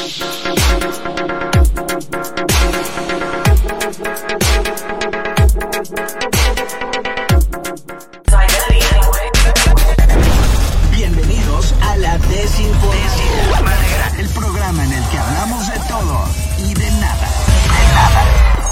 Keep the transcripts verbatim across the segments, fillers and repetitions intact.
Bienvenidos a la Desinformadera, el programa en el que hablamos de todo y de nada. De nada.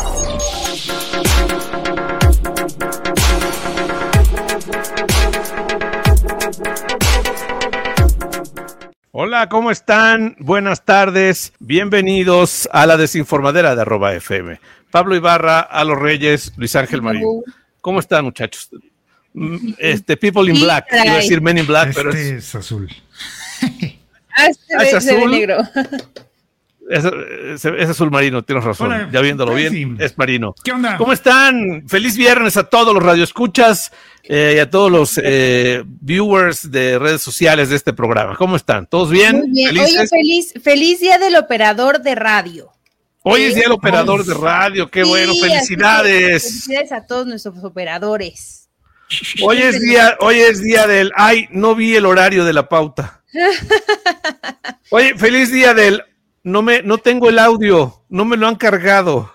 Hola, ¿cómo están? Buenas tardes. Bienvenidos a la Desinformadera de arroba F M. Pablo Ibarra, a los Reyes, Luis Ángel Marín. ¿Cómo están, muchachos? Este, People in Black. Iba a decir Men in Black, este pero es... es azul. Ah, este ¿Ah, es es azul? negro. Es, es, es azul marino, tienes razón. Hola, ya viéndolo bien, sí. es marino. ¿Qué onda? ¿Cómo están? Feliz viernes a todos los radioescuchas eh, y a todos los eh, viewers de redes sociales de este programa. ¿Cómo están? ¿Todos bien? Muy bien. ¿Felices? Oye, feliz, feliz día del operador de radio. Hoy ¿Sí? es día del operador de radio. ¡Qué Sí, bueno! así que ¡Felicidades! Felicidades a todos nuestros operadores. Hoy es día, hoy es día del... ¡Ay, no vi el horario de la pauta! Oye, feliz día del... No me, no tengo el audio, no me lo han cargado.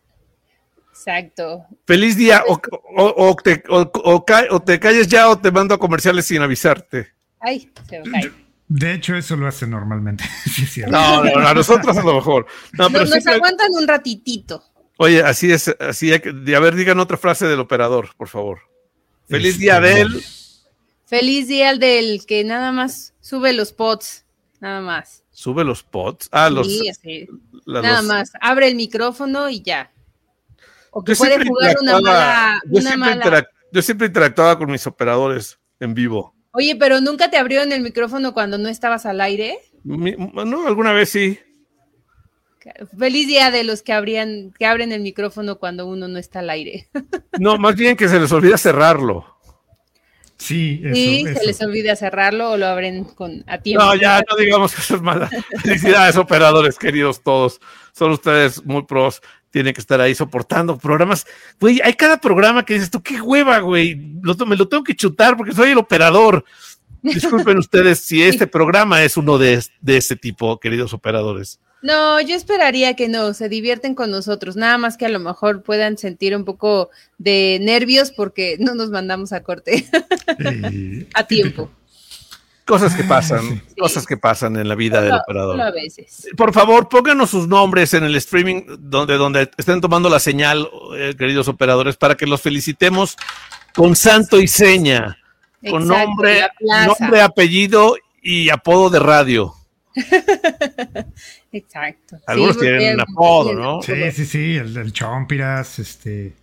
Exacto. Feliz día, o, o, o, te, o, o, o te calles ya o te mando a comerciales sin avisarte. Ay, se me cae. De hecho, eso lo hace normalmente. Sí, es cierto. No, no, no, a nosotros a lo mejor. No, pero Nos, nos siempre- aguantan un ratitito. Oye, así es, así hay que, a ver, digan otra frase del operador, por favor. Feliz Este, día del... Feliz día al del que nada más sube los pods. Nada más. Sube los pods. Ah, los... Sí, así. la- Nada los- más. Abre el micrófono y ya. O que Yo puede siempre jugar una interactuaba- mala. yo Una siempre mala. interac- yo siempre interactuaba con mis operadores en vivo. Oye, pero nunca te abrieron el micrófono cuando no estabas al aire. Mi- no, alguna vez sí. Feliz día de los que abrían, que abren el micrófono cuando uno no está al aire. No, más bien que se les olvida cerrarlo. Sí, eso, Sí, eso. se les olvida cerrarlo o lo abren con a tiempo. No, ya no digamos que eso es mala. Felicidades, operadores queridos todos. Son ustedes muy pros. Tienen que estar ahí soportando programas. Güey, hay cada programa que dices tú, qué hueva, güey. Lo, me lo tengo que chutar porque soy el operador. Disculpen ustedes si este programa es uno de, de ese tipo, queridos operadores. No, yo esperaría que no, se divierten con nosotros, nada más que a lo mejor puedan sentir un poco de nervios porque no nos mandamos a corte Eh, a tiempo. Cosas que pasan, sí. cosas que pasan en la vida del Solo- operador. solo a veces. Por favor, pónganos sus nombres en el streaming donde, donde estén tomando la señal, eh, queridos operadores, para que los felicitemos con santo y seña, con Exacto, nombre, la plaza. nombre, apellido y apodo de radio. Exacto. Algunos porque- tienen un apodo, ¿no? Sí, sí, sí, el, el Chompiras, este...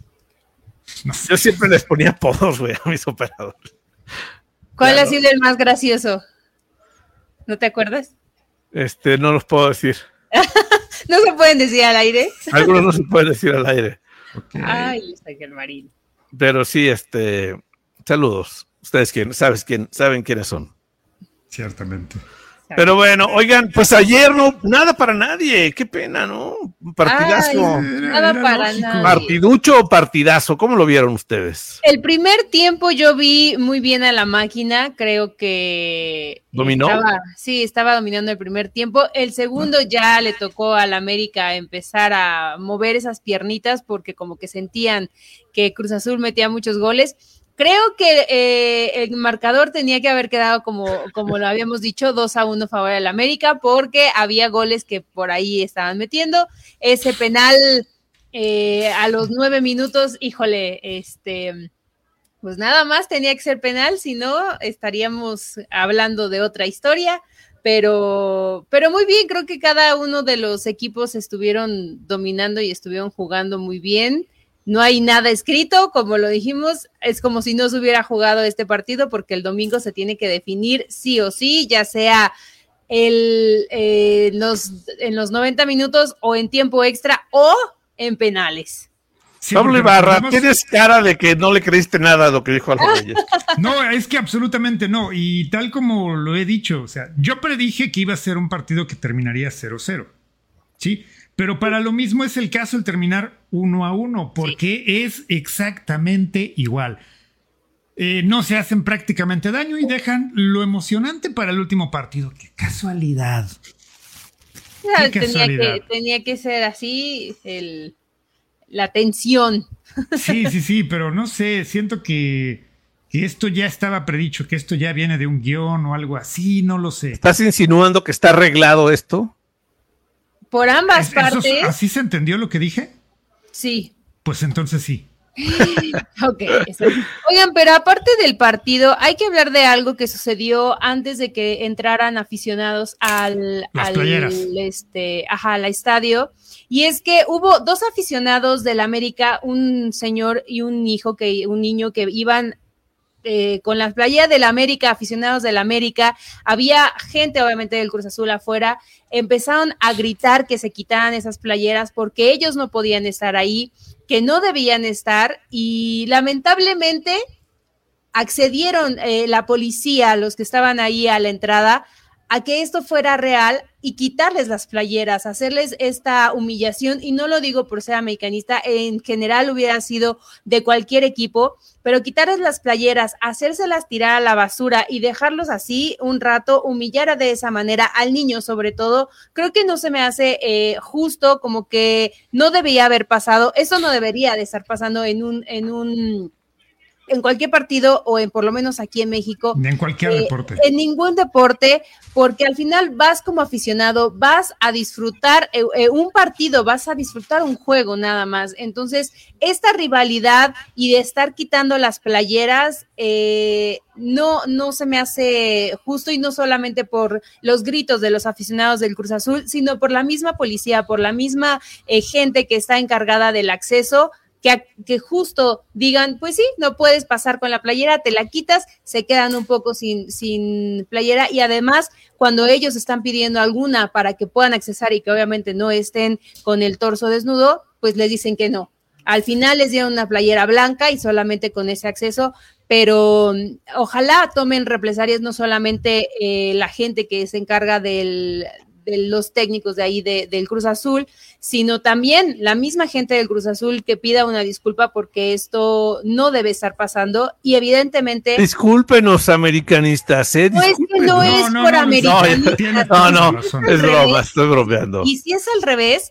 No sé. Yo siempre les ponía apodos, güey, a mis operadores. ¿Cuál Claro. ha sido el más gracioso? ¿No te acuerdas? Este, no los puedo decir. ¿No se pueden decir al aire? Algunos no se pueden decir al aire. Ay, Luis Ángel Marín. Pero sí, este, saludos. Ustedes quién, sabes quién, saben quiénes son. Ciertamente. Pero bueno, oigan, pues ayer no, nada para nadie, qué pena, ¿no? Partidazo. Ay, nada Era para lógico. nadie. ¿Partiducho o partidazo? ¿Cómo lo vieron ustedes? El primer tiempo yo vi muy bien a la máquina, creo que ¿Dominó? estaba- sí, estaba dominando el primer tiempo. El segundo ya le tocó al América empezar a mover esas piernitas porque como que sentían que Cruz Azul metía muchos goles. Creo que eh, el marcador tenía que haber quedado como, como lo habíamos dicho, dos a uno a favor del América, porque había goles que por ahí estaban metiendo. Ese penal eh, a los nueve minutos, híjole, este, pues nada más tenía que ser penal, si no estaríamos hablando de otra historia. Pero, pero muy bien, creo que cada uno de los equipos estuvieron dominando y estuvieron jugando muy bien. No hay nada escrito, como lo dijimos, es como si no se hubiera jugado este partido porque el domingo se tiene que definir sí o sí, ya sea el, eh, los, en los noventa minutos o en tiempo extra o en penales. Sí, Pablo porque Ibarra, recordemos- tienes cara de que no le creíste nada a lo que dijo Alfredo Reyes. No, es que absolutamente no. Y tal como lo he dicho, o sea, yo predije que iba a ser un partido que terminaría cero cero. ¿Sí? Pero para lo mismo es el caso el terminar uno a uno, porque sí. Es exactamente igual. Eh, no se hacen prácticamente daño y dejan lo emocionante para el último partido. ¡Qué casualidad! sea, tenía, que, tenía que ser así el, la tensión. Sí, sí, sí, pero no sé, siento que, que esto ya estaba predicho, que esto ya viene de un guión o algo así, no lo sé. ¿Estás insinuando que está arreglado esto? Por ambas ¿Es, partes. Eso, ¿Así se entendió lo que dije? Sí. Pues entonces sí. Ok. Oigan, pero aparte del partido, hay que hablar de algo que sucedió antes de que entraran aficionados al, Las al playeras. este, ajá, al estadio. Y es que hubo dos aficionados del América, un señor y un hijo, que, un niño que iban eh, con las playeras del América, aficionados del América. Había gente, obviamente, del Cruz Azul afuera. Empezaron a gritar que se quitaran esas playeras porque ellos no podían estar ahí, que no debían estar, y lamentablemente accedieron eh, la policía, los que estaban ahí a la entrada, a que esto fuera real y quitarles las playeras, hacerles esta humillación, y no lo digo por ser americanista, en general hubiera sido de cualquier equipo, pero quitarles las playeras, hacérselas tirar a la basura y dejarlos así un rato, humillar de esa manera al niño sobre todo, creo que no se me hace eh, justo, como que no debería haber pasado, eso no debería de estar pasando en un, en un en cualquier partido o en por lo menos aquí en México. En cualquier eh, deporte. En ningún deporte, porque al final vas como aficionado, vas a disfrutar eh, eh, un partido, vas a disfrutar un juego nada más. Entonces, esta rivalidad y de estar quitando las playeras eh, no, no se me hace justo, y no solamente por los gritos de los aficionados del Cruz Azul, sino por la misma policía, por la misma eh, gente que está encargada del acceso. Que, que justo digan, pues sí, no puedes pasar con la playera, te la quitas, se quedan un poco sin, sin playera, y además cuando ellos están pidiendo alguna para que puedan accesar y que obviamente no estén con el torso desnudo, pues les dicen que no. Al final les dieron una playera blanca y solamente con ese acceso, pero ojalá tomen represalias no solamente eh, la gente que se encarga del... de los técnicos de ahí de, del Cruz Azul, sino también la misma gente del Cruz Azul que pida una disculpa porque esto no debe estar pasando, y evidentemente... Discúlpenos, americanistas, ¿eh? No es que no, no es no, por no, americanistas. No, no, no, es broma, estoy bromeando. Y si es al revés,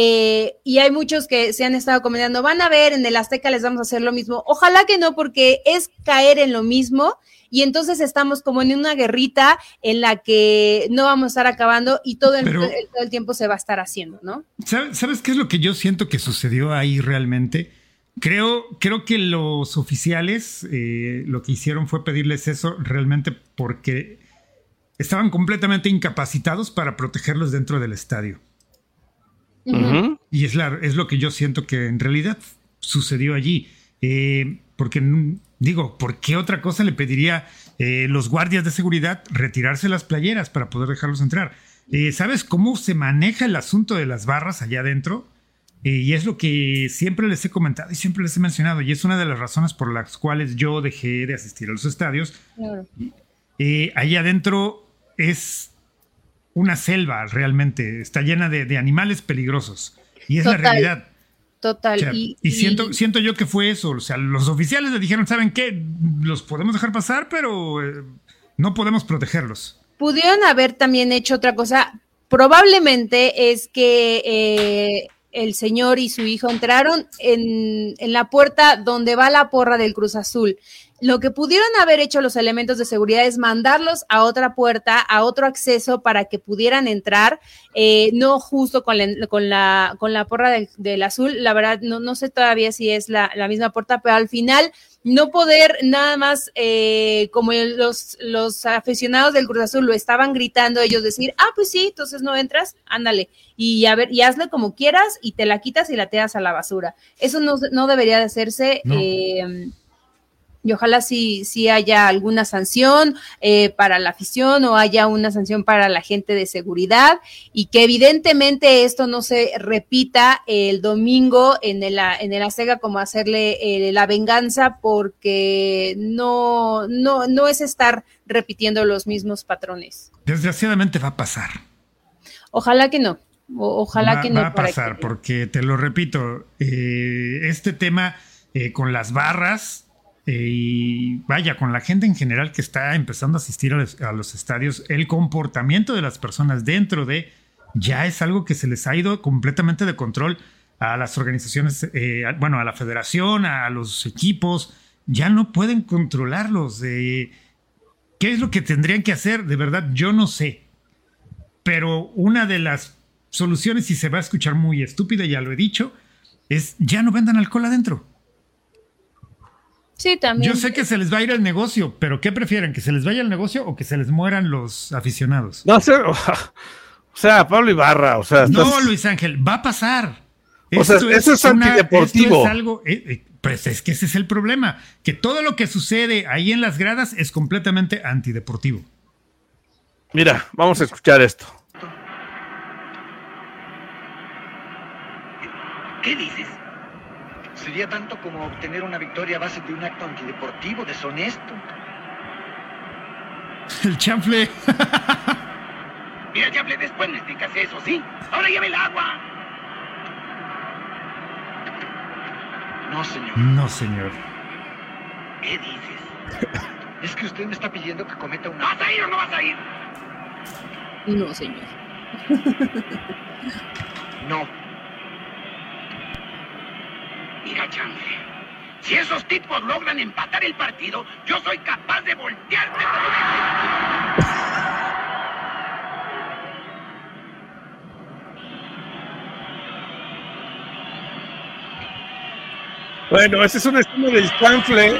eh, y hay muchos que se han estado comentando, van a ver, en el Azteca les vamos a hacer lo mismo. Ojalá que no, porque es caer en lo mismo, y entonces estamos como en una guerrita en la que no vamos a estar acabando y todo el, Pero, el, todo el tiempo se va a estar haciendo, ¿no? ¿Sabes qué es lo que yo siento que sucedió ahí realmente? Creo, creo que los oficiales eh, lo que hicieron fue pedirles eso realmente porque estaban completamente incapacitados para protegerlos dentro del estadio. Uh-huh. Y es, la, es lo que yo siento que en realidad sucedió allí. Eh, porque... Digo, ¿por qué otra cosa le pediría eh, los guardias de seguridad retirarse las playeras para poder dejarlos entrar? Eh, ¿Sabes cómo se maneja el asunto de las barras allá adentro? Eh, y es lo que siempre les he comentado y siempre les he mencionado, y es una de las razones por las cuales yo dejé de asistir a los estadios. Claro. Eh, allá adentro es una selva realmente, está llena de, de animales peligrosos, y es Total. la realidad. Total. O sea, y, y siento, y siento yo que fue eso. O sea, los oficiales le dijeron, ¿saben qué? Los podemos dejar pasar, pero eh, no podemos protegerlos. Pudieron haber también hecho otra cosa. Probablemente es que eh, el señor y su hijo entraron en, en la puerta donde va la porra del Cruz Azul. Lo que pudieron haber hecho los elementos de seguridad es mandarlos a otra puerta, a otro acceso para que pudieran entrar, eh, no justo con la, con la, con la porra del, del azul. La verdad, no, no sé todavía si es la, la misma puerta, pero al final no poder nada más, eh, como los, los aficionados del Cruz Azul lo estaban gritando, ellos decir, ah, pues sí, entonces no entras, ándale, y a ver, y hazle como quieras, y te la quitas y la tiras a la basura. Eso no, no debería de hacerse. No. Eh, Y ojalá sí, sí haya alguna sanción eh, para la afición, o haya una sanción para la gente de seguridad, y que evidentemente esto no se repita el domingo en el, en el Azteca, como hacerle eh, la venganza, porque no, no, no es estar repitiendo los mismos patrones. Desgraciadamente va a pasar. Ojalá que no. O, ojalá va, que no. Va a pasar, que... porque te lo repito, eh, este tema eh, con las barras. Eh, y vaya, con la gente en general que está empezando a asistir a los, a los estadios, el comportamiento de las personas dentro de ya es algo que se les ha ido completamente de control a las organizaciones, eh, bueno, a la federación, a los equipos, ya no pueden controlarlos. Eh, ¿Qué es lo que tendrían que hacer? De verdad, yo no sé. Pero una de las soluciones, y se va a escuchar muy estúpida, ya lo he dicho, es ya no vendan alcohol adentro. Sí, también. Yo sé que se les va a ir el negocio, pero ¿qué prefieren? ¿Que se les vaya el negocio o que se les mueran los aficionados? No sé, o sea, Pablo Ibarra, o sea... No, estás... Luis Ángel, va a pasar. O sea, Esto eso es una, antideportivo. Esto es algo, eh, eh, pues es que ese es el problema, que todo lo que sucede ahí en las gradas es completamente antideportivo. Mira, vamos a escuchar esto. ¿Qué dices? Sería tanto como obtener una victoria a base de un acto antideportivo, deshonesto. El chanfle. Mira, chanfle, después me explicas eso, ¿sí? ¡Ahora lleve el agua! No, señor. No, señor. ¿Qué dices? Es que usted me está pidiendo que cometa un... ¿Vas a ir o no vas a ir? No, señor. No. Mira, chanfle, si esos tipos logran empatar el partido, yo soy capaz de voltearte. Bueno, ese es un esquema del chanfle.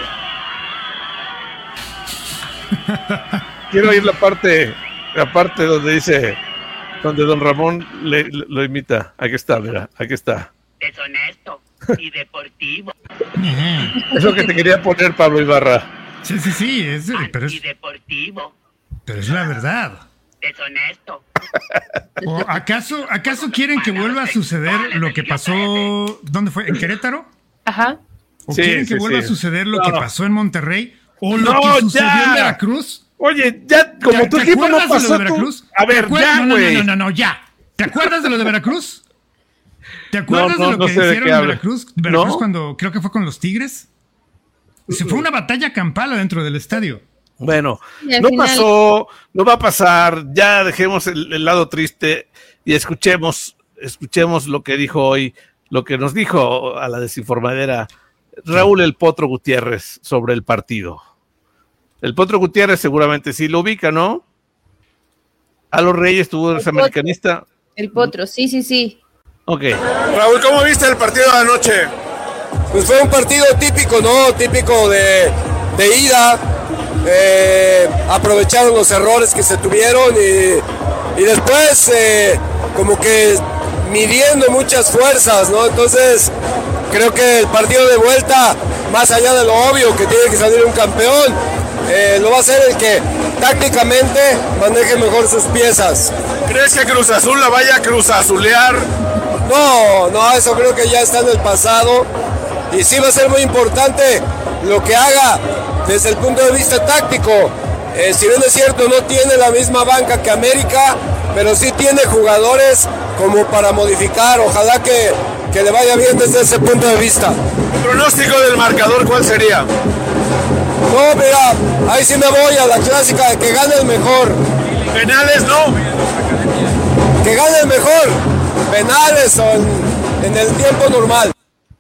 Quiero oír la parte, la parte donde dice, donde don Ramón le, le, lo imita. Aquí está, mira, aquí está. Deshonesto y deportivo. Uh-huh. Es lo que te quería poner, Pablo Ibarra. Sí, sí, sí, es, pero, es, deportivo. pero es la verdad. Deshonesto. ¿O acaso, acaso quieren que vuelva a suceder lo que pasó? ¿Dónde fue? ¿En Querétaro? Ajá. ¿O Sí, quieren que sí, vuelva sí. a suceder lo No. que pasó en Monterrey? ¿O lo No, que sucedió ya. en Veracruz? Oye, ya, como ¿Te- tu te equipo no acuerdas de pasó, lo de Veracruz? tú- A ver, ¿Te acuer- ya, no, no, güey. no, no, no, ya. ¿Te acuerdas de lo de Veracruz? ¿Te acuerdas No, no, de lo no que sé de hicieron qué en habla. Veracruz? Veracruz ¿No? cuando creo que fue con los Tigres. Se fue una batalla campal dentro del estadio. Bueno, Y al no final- pasó, no va a pasar, ya dejemos el, el lado triste y escuchemos, escuchemos lo que dijo hoy, lo que nos dijo a la desinformadera Raúl el Potro Gutiérrez sobre el partido. El Potro Gutiérrez seguramente sí lo ubica, ¿no? A los Reyes, tú eres El Potro. americanista. El potro, sí, sí, sí. Ok. Raúl, ¿cómo viste el partido de anoche? Pues fue un partido típico, ¿no? Típico de, de ida. Eh, aprovecharon los errores que se tuvieron y, y después eh, como que midiendo muchas fuerzas, ¿no? Entonces creo que el partido de vuelta, más allá de lo obvio que tiene que salir un campeón, eh, lo va a ser el que tácticamente maneje mejor sus piezas. ¿Crees que Cruz Azul la vaya a cruzazulear? No, no, eso creo que ya está en el pasado y sí va a ser muy importante lo que haga desde el punto de vista táctico. Eh, si bien es cierto, no tiene la misma banca que América, pero sí tiene jugadores como para modificar. Ojalá que, que le vaya bien desde ese punto de vista. ¿Tu pronóstico del marcador cuál sería? No, mira, ahí sí me voy a la clásica de que gane el mejor. Penales, no. Que gane el mejor. Penales o en, en el tiempo normal.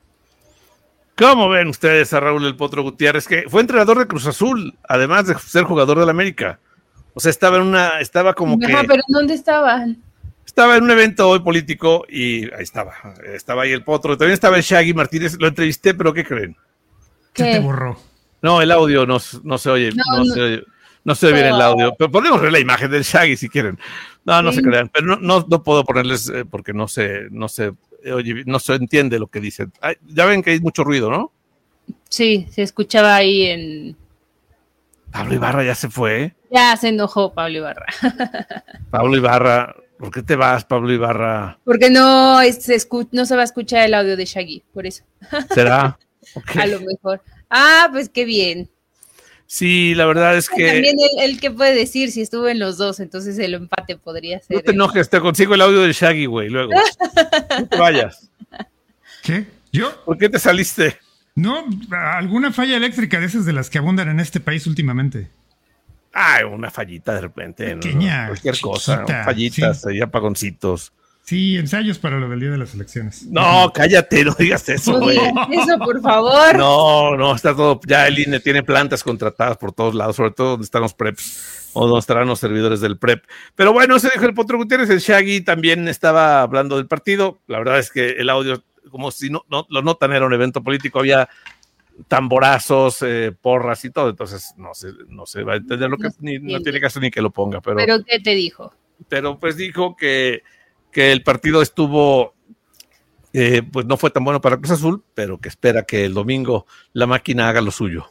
¿Cómo ven ustedes a Raúl el Potro Gutiérrez, que fue entrenador de Cruz Azul, además de ser jugador del América? O sea, estaba en una, estaba como Ajá, que pero ¿dónde estaban? estaba en un evento hoy político y ahí estaba, estaba ahí el Potro, también estaba el Shaggy Martínez, lo entrevisté, pero ¿qué creen? Se ¿Qué? te borró. No, el audio no, no se oye, no, No, no. se oye, no se oye bien Pero- el audio, pero podemos ver la imagen del Shaggy si quieren. No, no Sí. se crean, pero no, no, no puedo ponerles eh, porque no se, no se, oye, no se entiende lo que dicen. Ay, ya ven que hay mucho ruido, ¿no? Sí, se escuchaba ahí en... Pablo Ibarra ya se fue. Ya se enojó Pablo Ibarra. Pablo Ibarra, ¿por qué te vas, Pablo Ibarra? Porque no, es- se escu- no se va a escuchar el audio de Shaggy, por eso. ¿Será? Ok. A lo mejor. Ah, pues qué bien. Sí, la verdad es que También él, él qué puede decir si estuvo en los dos, entonces el empate podría ser. no te enojes, te consigo el audio del Shaggy, güey, luego. No te vayas. ¿Qué? ¿Yo? ¿Por qué te saliste? No, alguna falla eléctrica de esas de las que abundan en este país últimamente. Ah, una fallita de repente. Pequeña, ¿no? Cualquier chiquita, cosa. Fallitas, sí. y apagoncitos. Sí, ensayos para lo del día de las elecciones. No, cállate, no digas eso, No güey. digas eso, por favor. No, no, está todo. Ya el I N E tiene plantas contratadas por todos lados, sobre todo donde están los preps o donde estarán los servidores del prep. Pero bueno, eso dijo el Potro Gutiérrez. El Shaggy también estaba hablando del partido. La verdad es que el audio, como si no, no lo notan, era un evento político. Había tamborazos, eh, porras y todo. Entonces no se, no se va a entender lo que No se ni, no entiende. tiene caso ni que lo ponga. Pero, ¿Pero qué te dijo? pero pues dijo que, que el partido estuvo. Eh, pues no fue tan bueno para Cruz Azul, pero que espera que el domingo la máquina haga lo suyo.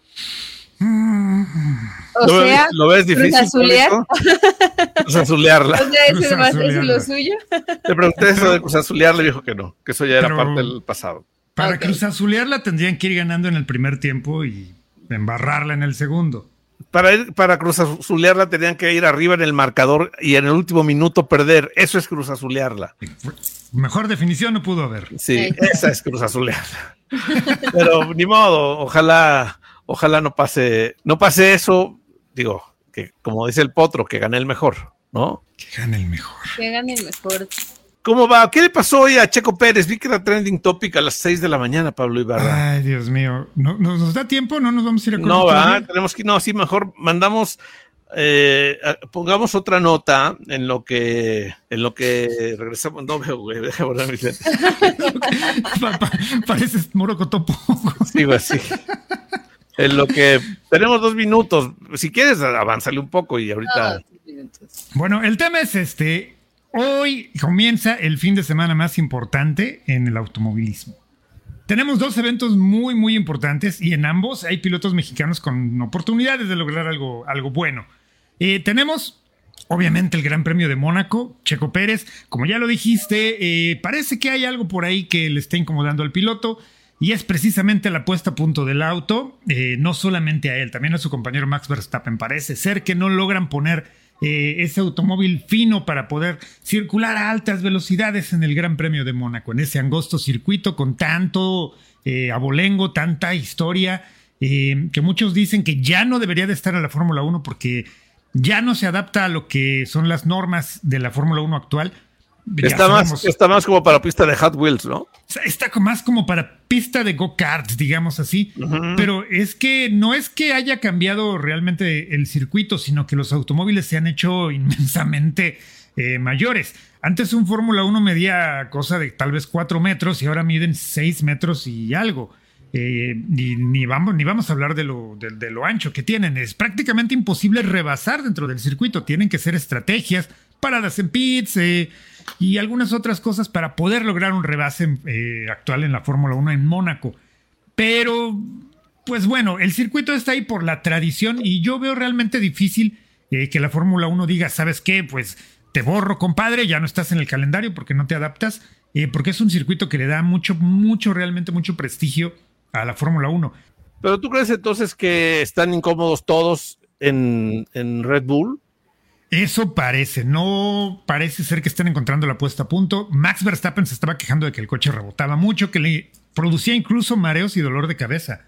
O ¿Lo, sea, ves, ¿Lo ves difícil? cruzazulear. Cruzazulearla. O sea, ¿eso es, más, ¿eso es Cruzazulearla. lo suyo? Le pregunté eso de cruzazulear, le dijo que no, que eso ya era Pero- parte del pasado. Para Ok. cruzazulearla tendrían que ir ganando en el primer tiempo y embarrarla en el segundo. Para, ir, para cruzazulearla tenían que ir arriba en el marcador y en el último minuto perder. Eso es cruzazulearla. Mejor definición no pudo haber. Sí, Sí. esa es cruzazulearla. Pero ni modo, ojalá, ojalá no pase, no pase eso. Digo, que como dice el Potro, que gane el mejor, ¿no? Que gane el mejor. Que gane el mejor. ¿Cómo va? ¿Qué le pasó hoy a Checo Pérez? Vi que era trending topic a las seis de la mañana, Pablo Ibarra. Ay, Dios mío. ¿No, ¿Nos nos da tiempo? ¿No nos vamos a ir a corte No, va, todavía? tenemos que, no, sí, mejor mandamos, eh, a- pongamos otra nota en lo que, en lo que regresamos. No veo, güey, deja borrar mis lentes. Pa- pa- Pareces morocotopo. Sigo así. En lo que tenemos dos minutos. Si quieres, avánzale un poco y ahorita. No, cinco minutos. Bueno, el tema es este. Hoy comienza el fin de semana más importante en el automovilismo. Tenemos dos eventos muy, muy importantes y en ambos hay pilotos mexicanos con oportunidades de lograr algo, algo bueno. Eh, tenemos, obviamente, el Gran Premio de Mónaco, Checo Pérez. Como ya lo dijiste, eh, parece que hay algo por ahí que le está incomodando al piloto y es precisamente la puesta a punto del auto. Eh, no solamente a él, también a su compañero Max Verstappen. Parece ser que no logran poner Eh, ese automóvil fino para poder circular a altas velocidades en el Gran Premio de Mónaco, en ese angosto circuito con tanto eh, abolengo, tanta historia, eh, que muchos dicen que ya no debería de estar en la Fórmula uno porque ya no se adapta a lo que son las normas de la Fórmula uno actual. Ya Está más, sabemos, está más como para pista de Hot Wheels, ¿no? está co- más como para pista de go-karts, digamos así. Ujú. Pero es que no es que haya cambiado realmente el circuito, sino que los automóviles se han hecho inmensamente eh, mayores. Antes un Fórmula uno medía cosa de tal vez cuatro metros y ahora miden seis metros y algo. Eh, y ni vamos, ni vamos a hablar de lo, de, de lo ancho que tienen. Es prácticamente imposible rebasar dentro del circuito. Tienen que ser estrategias, paradas en pits eh, y algunas otras cosas para poder lograr un rebase eh, actual en la Fórmula uno en Mónaco. Pero, pues bueno, el circuito está ahí por la tradición y yo veo realmente difícil eh, que la Fórmula uno diga, ¿sabes qué? Pues te borro, compadre, ya no estás en el calendario porque no te adaptas, eh, porque es un circuito que le da mucho, mucho, realmente mucho prestigio a la Fórmula uno. Pero tú crees entonces que están incómodos todos en, en Red Bull? Eso parece, no parece ser que estén encontrando la puesta a punto. Max Verstappen se estaba quejando de que el coche rebotaba mucho, que le producía incluso mareos y dolor de cabeza.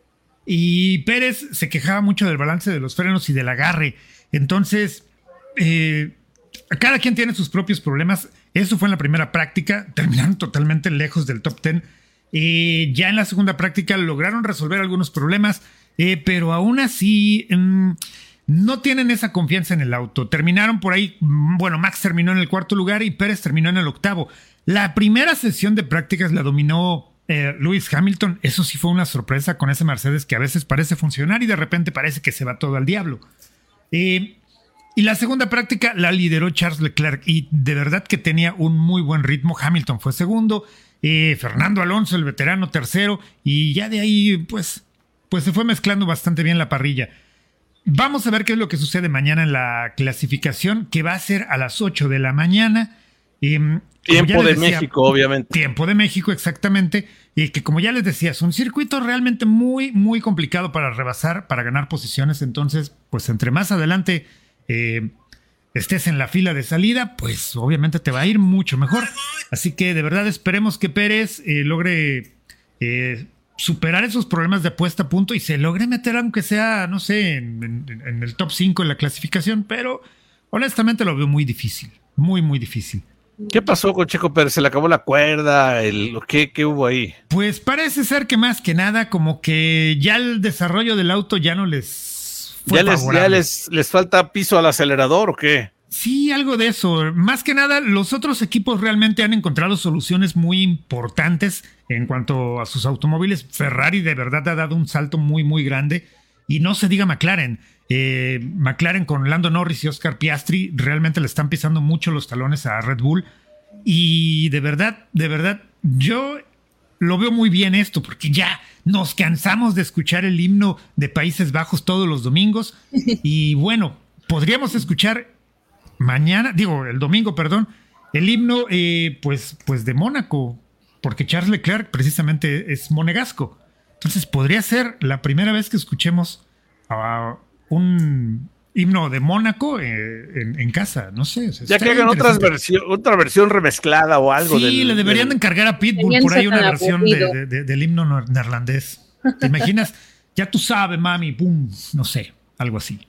Y Pérez se quejaba mucho del balance de los frenos y del agarre. Entonces, eh, cada quien tiene sus propios problemas. Eso fue en la primera práctica, terminaron totalmente lejos del top diez. Eh, ya en la segunda práctica lograron resolver algunos problemas, eh, pero aún así mmm, no tienen esa confianza en el auto. Terminaron por ahí, bueno, Max terminó en el cuarto lugar y Pérez terminó en el octavo. La primera sesión de prácticas la dominó eh, Lewis Hamilton. Eso sí fue una sorpresa con ese Mercedes que a veces parece funcionar y de repente parece que se va todo al diablo. Eh, y la segunda práctica la lideró Charles Leclerc y de verdad que tenía un muy buen ritmo. Hamilton fue segundo, eh, Fernando Alonso, el veterano, tercero, y ya de ahí pues, pues se fue mezclando bastante bien la parrilla. Vamos a ver qué es lo que sucede mañana en la clasificación, que va a ser a las ocho de la mañana. Eh, Tiempo de decía, México, obviamente. Tiempo de México, exactamente. Y que como ya les decía, es un circuito realmente muy, muy complicado para rebasar, para ganar posiciones. Entonces, pues entre más adelante eh, estés en la fila de salida, pues obviamente te va a ir mucho mejor. Así que de verdad esperemos que Pérez eh, logre eh, superar esos problemas de puesta a punto y se logre meter, aunque sea, no sé, en, en, en el top cinco en la clasificación, pero honestamente lo veo muy difícil, muy, muy difícil. ¿Qué pasó con Checo Pérez? ¿Se le acabó la cuerda? El, ¿qué, ¿Qué hubo ahí? Pues parece ser que más que nada como que ya el desarrollo del auto ya no les fue ¿Ya, les, favorable. ¿Ya les, les falta piso al acelerador o qué? Sí, algo de eso. Más que nada, los otros equipos realmente han encontrado soluciones muy importantes en cuanto a sus automóviles. Ferrari de verdad ha dado un salto muy, muy grande. Y no se diga McLaren. Eh, McLaren con Lando Norris y Oscar Piastri realmente le están pisando mucho los talones a Red Bull. Y de verdad, de verdad, yo lo veo muy bien esto, porque ya nos cansamos de escuchar el himno de Países Bajos todos los domingos. Y bueno, podríamos escuchar mañana, digo, el domingo, perdón, el himno eh, pues, pues de Mónaco, porque Charles Leclerc precisamente es monegasco. Entonces podría ser la primera vez que escuchemos uh, un himno de Mónaco eh, en, en casa, no sé. O sea, ya que hagan otras versión, otra versión remezclada o algo. Sí, del, le deberían del... encargar a Pitbull por ahí una versión de, de, de, del himno neerlandés. ¿Te imaginas? Ya tú sabes, mami, pum, no sé, algo así.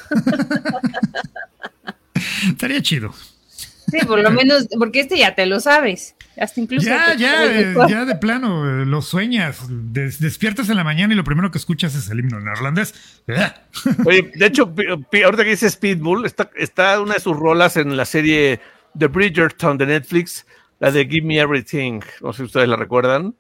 Estaría chido. Sí, por lo menos, porque este ya te lo sabes. Hasta incluso ya, ya, eh, ya de plano, eh, lo sueñas. Des, despiertas en la mañana y lo primero que escuchas es el himno neerlandés. Oye, de hecho, ahorita que dices Pitbull, está, está una de sus rolas en la serie The Bridgerton de Netflix, la de Give Me Everything. No sé si ustedes la recuerdan.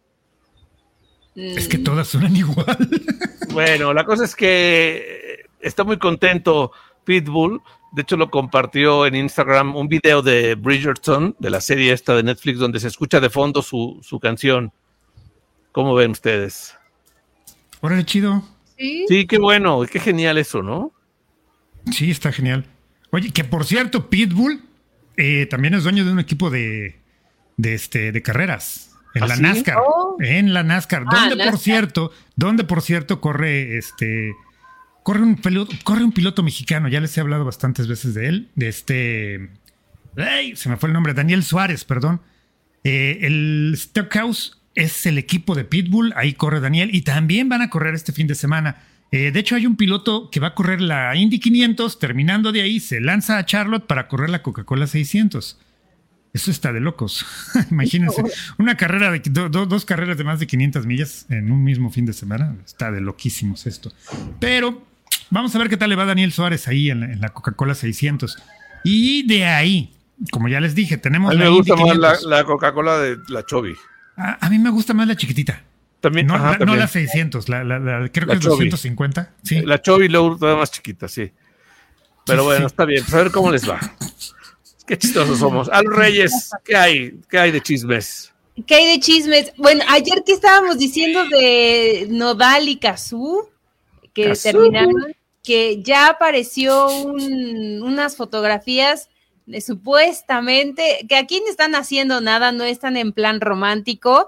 Es que todas suenan igual. Bueno, la cosa es que está muy contento Pitbull. De hecho, lo compartió en Instagram un video de Bridgerton, de la serie esta de Netflix, donde se escucha de fondo su, su canción. ¿Cómo ven ustedes? Órale, chido. Sí, sí, qué bueno, qué genial eso, ¿no? Sí, está genial. Oye, que por cierto, Pitbull eh, también es dueño de un equipo de, de, este, de carreras. En ¿Ah, la sí? NASCAR. Oh. En la NASCAR. Ah, donde, NASCAR. por cierto, donde, por cierto, corre este... Corre un, piloto, corre un piloto mexicano, ya les he hablado bastantes veces de él, de este... ¡Ay! Se me fue el nombre, Daniel Suárez, perdón. Eh, el Stockhouse es el equipo de Pitbull, ahí corre Daniel, y también van a correr este fin de semana. Eh, de hecho, hay un piloto que va a correr la Indy quinientos, terminando de ahí, se lanza a Charlotte para correr la Coca-Cola seiscientos. Eso está de locos. Imagínense, una carrera de do, do, dos carreras de más de quinientas millas en un mismo fin de semana. Está de loquísimos esto. Pero vamos a ver qué tal le va a Daniel Suárez ahí en la, en la Coca-Cola seiscientos. Y de ahí, como ya les dije, tenemos a mí la me gusta Indy más la, quinientos. la Coca-Cola de la Chovy. A, a mí me gusta más la chiquitita. También, no, ajá, la, también. no la seiscientos, la, la, la, creo La que es Chovy. doscientos cincuenta. Sí. La Chovy luego todavía más chiquita, sí. Pero Sí, bueno, sí. está bien. Pues a ver cómo les va. Qué chistosos somos. Al Reyes, ¿qué hay? ¿Qué hay de chismes? ¿Qué hay de chismes? Bueno, ayer que estábamos diciendo de Nodal y Cazzu, que Cazzu. terminaron, que ya apareció un- unas fotografías de, supuestamente, que aquí no están haciendo nada, no están en plan romántico,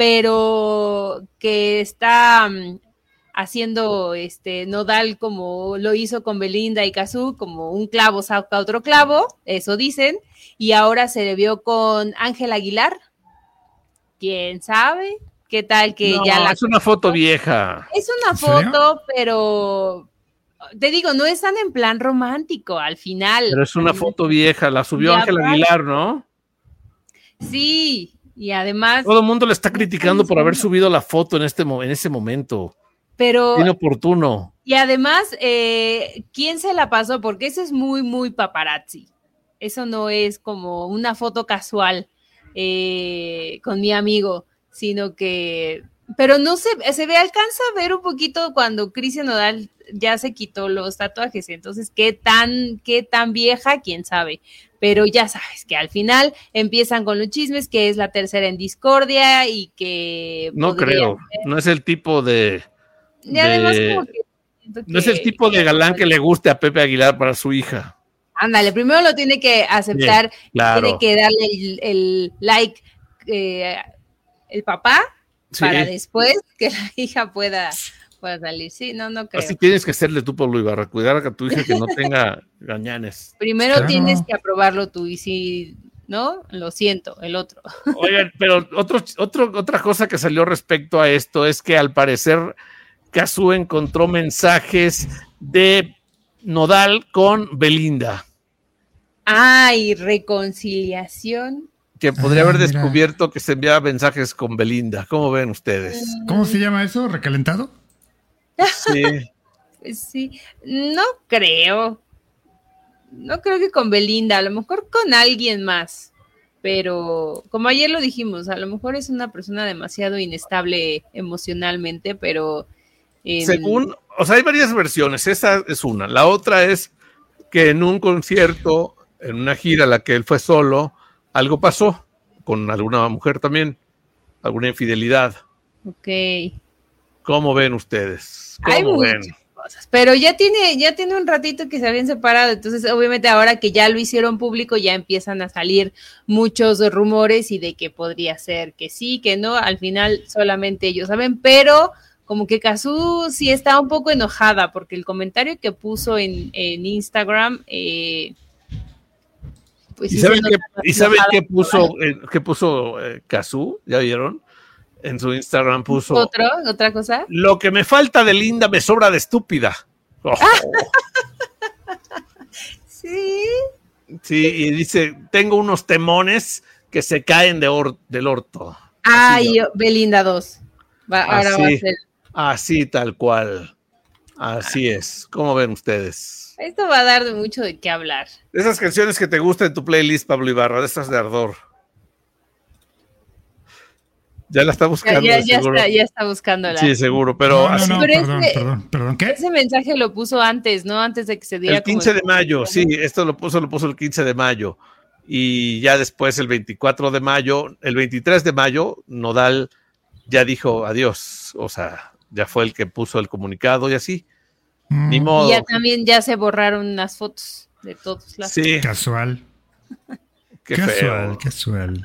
pero que está mm, haciendo este Nodal como lo hizo con Belinda y Cazzu, como un clavo saca otro clavo, eso dicen, y ahora se le vio con Ángel Aguilar. ¿Quién sabe? ¿Qué tal que No, ya la... es una foto vieja. Es una ¿En serio? foto, pero te digo, no están en plan romántico al final. Pero es una foto vieja. La subió Ya Ángel va. Aguilar, ¿no? Sí, y además, Todo el mundo le está criticando por haber subido la foto en, este, mo- en ese momento. pero, Inoportuno. y además, eh, ¿quién se la pasó? Porque eso es muy, muy paparazzi. Eso no es como una foto casual eh, con mi amigo, sino que, pero no se, se ve, alcanza a ver un poquito cuando Cristian Nodal ya se quitó los tatuajes, entonces qué tan, qué tan vieja, quién sabe, pero ya sabes que al final empiezan con los chismes, que es la tercera en discordia y que No podría creo. ser. No es el tipo de... Y además de- como que siento No es que- el tipo de galán que le guste a Pepe Aguilar para su hija. Ándale, primero lo tiene que aceptar, Claro. tiene que darle el, el like eh, el papá, Sí. para después que la hija pueda, pueda salir. Sí, no, no creo. Así tienes que serle tú, Pablo Ibarra, cuidar a tu hija que no tenga gañanes. Primero Claro. tienes que aprobarlo tú y si ¿no? Lo siento, el otro. Oigan, pero otro, otro, otra cosa que salió respecto a esto es que al parecer Cazzu encontró mensajes de Nodal con Belinda. Ay, reconciliación. Que podría Ah, haber mira. descubierto que se enviaba mensajes con Belinda. ¿Cómo ven ustedes? ¿Cómo se llama eso? ¿Recalentado? Sí. Pues sí, no creo. No creo que con Belinda, a lo mejor con alguien más. Pero, como ayer lo dijimos, a lo mejor es una persona demasiado inestable emocionalmente, pero... en- Según, o sea, hay varias versiones. Esa es una. La otra es que en un concierto, en una gira a la que él fue solo, algo pasó con alguna mujer también, alguna infidelidad. Ok. ¿Cómo ven ustedes? Hay ¿Cómo ven? muchas cosas, pero ya tiene, ya tiene un ratito que se habían separado, entonces obviamente ahora que ya lo hicieron público ya empiezan a salir muchos rumores y de que podría ser que sí, que no, al final solamente ellos saben, pero como que Cazzu sí está un poco enojada porque el comentario que puso en, en Instagram, eh, pues ¿Y sí saben se qué, nota y saben enojada. qué puso, eh, qué puso eh, Cazzu? ¿Ya vieron? En su Instagram puso... ¿Otro? ¿Otra cosa? Lo que me falta de linda me sobra de estúpida. Oh, Sí. sí, y dice, tengo unos temones que se caen de or- del orto. Ay, Así, Belinda dos. Va, ahora va a Así. ser. así tal cual. Así es. ¿Cómo ven ustedes? Esto va a dar de mucho de qué hablar. Esas canciones que te gustan en tu playlist, Pablo Ibarra, de estas de ardor. Ya la está Ya, buscando, ya, de ya seguro. está, ya está buscándola. Sí, seguro, pero no, no, así, no, Pero perdón, ese- perdón, perdón. ¿Qué? Ese mensaje lo puso antes, ¿no? Antes de que se diera el como quince de mayo, sí, esto lo puso, lo puso el quince de mayo. Y ya después, el veinticuatro de mayo, el veintitrés de mayo, Nodal ya dijo adiós. O sea, ya fue el que puso el comunicado y así. Mm, Ni Y modo. ya también ya se borraron unas fotos de todos las. Sí, Casual. qué casual, feo. casual.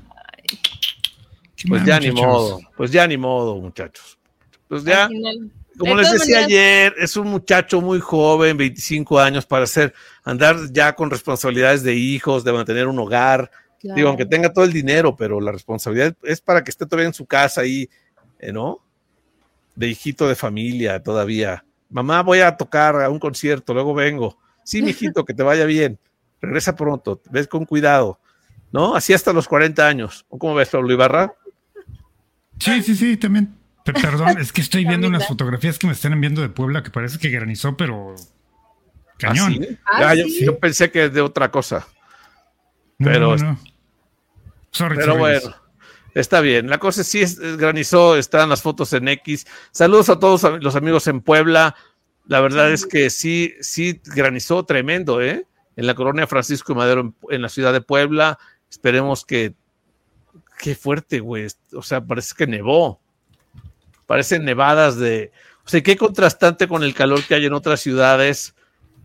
Qué Pues mal, ya ni muchachos. modo, pues ya ni modo, muchachos. Pues ya, Al final. como De les todas decía maneras, ayer, es un muchacho muy joven, veinticinco años, para hacer, andar ya con responsabilidades de hijos, de mantener un hogar. claro. Digo, aunque tenga todo el dinero, pero la responsabilidad es para que esté todavía en su casa ahí, eh, ¿no? De hijito de familia todavía. Mamá, voy a tocar a un concierto, luego vengo. Sí, mijito, que te vaya bien. Regresa pronto, ves con cuidado, ¿no? Así hasta los cuarenta años. ¿O cómo ves, Pablo Ibarra? Sí, sí, sí, también. Pe- Perdón, es que estoy viendo unas Camila. fotografías que me están enviando de Puebla que parece que granizó, pero cañón. ¿Ah, sí? Ah, Ah, yo, sí. yo pensé que de otra cosa. No, Pero- no, no. Sorry, Pero sorry. bueno, está bien. La cosa sí es, es granizó, están las fotos en X. Saludos a todos a- los amigos en Puebla. La verdad es que sí, sí granizó tremendo, ¿eh? En la colonia Francisco y Madero, en, en la ciudad de Puebla. Esperemos que... Qué fuerte, güey. O sea, parece que nevó. Parecen nevadas de... O sea, qué contrastante con el calor que hay en otras ciudades,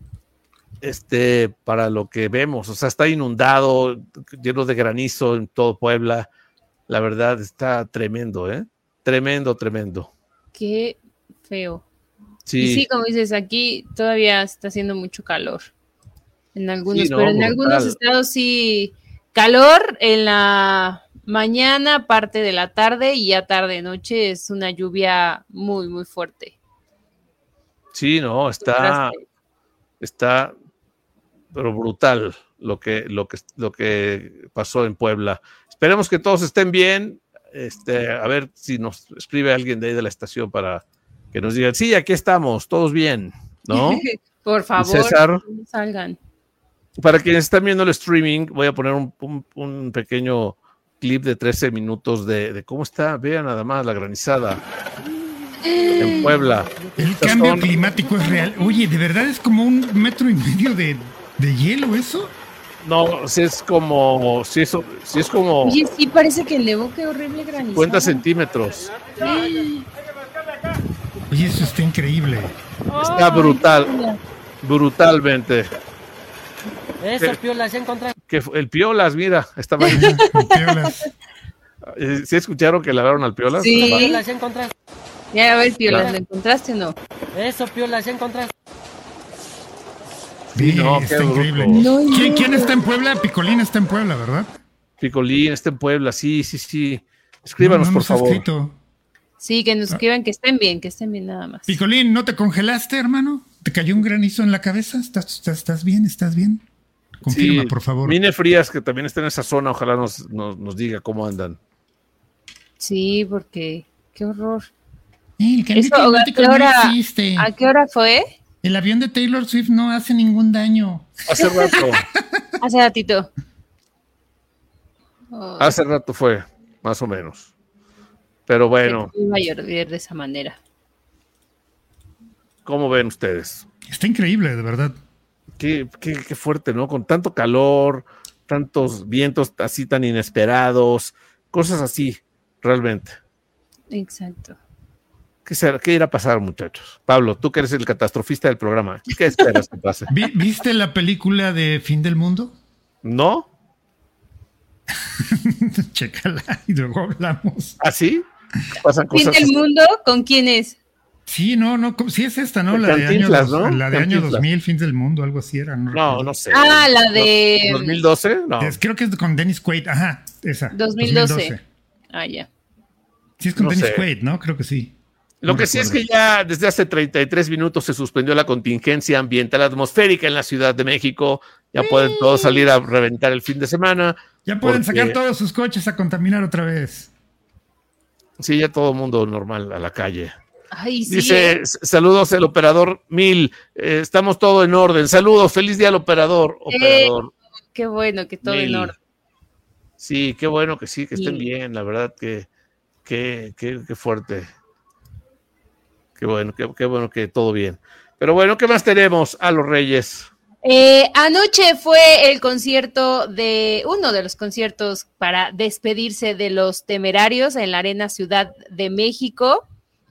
este, para lo que vemos. O sea, está inundado, lleno de granizo en todo Puebla. La verdad está tremendo, ¿eh? Tremendo, tremendo. Qué feo. Sí, Y sí, como dices, aquí todavía está haciendo mucho calor. En algunos, Sí, no, pero en brutal. algunos estados sí. Calor en la mañana, parte de la tarde y ya tarde noche es una lluvia muy, muy fuerte. sí, no, está, Contraste. está, pero brutal lo que, lo que, lo que pasó en Puebla. Esperemos que todos estén bien. Este, a ver si nos escribe alguien de ahí de la estación para que nos digan, sí, aquí estamos, todos bien, ¿no? Por favor, César. no salgan. Para quienes están viendo el streaming, voy a poner un, un- un pequeño clip de trece minutos de, de cómo está. Vean nada más la granizada en Puebla. El Estas cambio son- climático es real. Oye, ¿de verdad es como un metro y medio de, de hielo eso? No, si es como, si es, si es como Oye, sí, parece que nevó, qué horrible granizada. cincuenta centímetros. Oye, eso está increíble. Está brutal, brutalmente. Eso, piolas, ya encontré. Que fue- el Piolas, mira, estaba ahí. Piolas. Eh, ¿Sí escucharon que lavaron al Piolas? Sí. Piolas, ya encontré. Ya, a ver, Piolas, Claro. ¿lo encontraste o no? Eso, piolas, ya encontré. Sí, no, está qué increíble. bruto. No, ¿Quién, no. quién está en Puebla? Picolín está en Puebla, ¿verdad? Picolín está en Puebla, sí, sí, sí. Escríbanos, no, no por nos favor. ha escrito. Sí, que nos escriban que estén bien, que estén bien nada más. Picolín, ¿no te congelaste, hermano? ¿Te cayó un granizo en la cabeza? ¿Estás, estás, estás bien? ¿Estás bien? Confirma, Sí, por favor. Mine Frías, que también está en esa zona, ojalá nos, nos, nos diga cómo andan. Sí, porque qué horror. Eh, el cambio Eso, ¿a climático qué no hora- existe. ¿A qué hora fue? El avión de Taylor Swift no hace ningún daño. Hace rato, Hace ratito. Oh, hace rato fue, más o menos. Pero bueno, que iba a llover de esa manera. ¿cómo ven ustedes? Está increíble, de verdad. Qué, qué, qué fuerte, ¿no? Con tanto calor, tantos vientos así tan inesperados, cosas así, realmente. Exacto. ¿Qué, será, ¿Qué irá a pasar, muchachos? Pablo, tú que eres el catastrofista del programa, ¿qué esperas que pase? ¿Vi- ¿Viste la película de Fin del Mundo? ¿No? Chécala y luego hablamos. ¿Así? ¿Pasan ¿Fin cosas del así? mundo? ¿Con quién es? Sí, no, no, ¿cómo- sí es esta, ¿no? El La de año, Cantinflas, dos- ¿no? la de año Cantinflas. dos mil, Fin del Mundo, algo así era. No, No, recuerdo. no sé. Ah, la de ¿dos mil doce? No. Es- creo que es con Dennis Quaid, ajá, esa. dos mil doce. Ah, ya. Sí es con No Dennis sé. Quaid, ¿no? Creo que sí. Lo No que sí es recuerdo. que ya desde hace treinta y tres minutos se suspendió la contingencia ambiental atmosférica en la Ciudad de México. Ya pueden todos salir a reventar el fin de semana. Ya pueden porque- sacar todos sus coches a contaminar otra vez. Sí, ya todo el mundo normal a la calle. Ay, sí. Dice, eh. s- saludos el operador Mil, eh, estamos todo en orden. Saludos, feliz día al operador. Operador. Qué bueno que todo Mil. en orden. Sí, qué bueno que sí, que estén Mil. bien, la verdad que, que, que, que fuerte. Qué bueno, qué, qué bueno que todo bien. Pero bueno, ¿qué más tenemos a los Reyes? Eh, anoche fue el concierto de uno de los conciertos para despedirse de los Temerarios en la Arena Ciudad de México.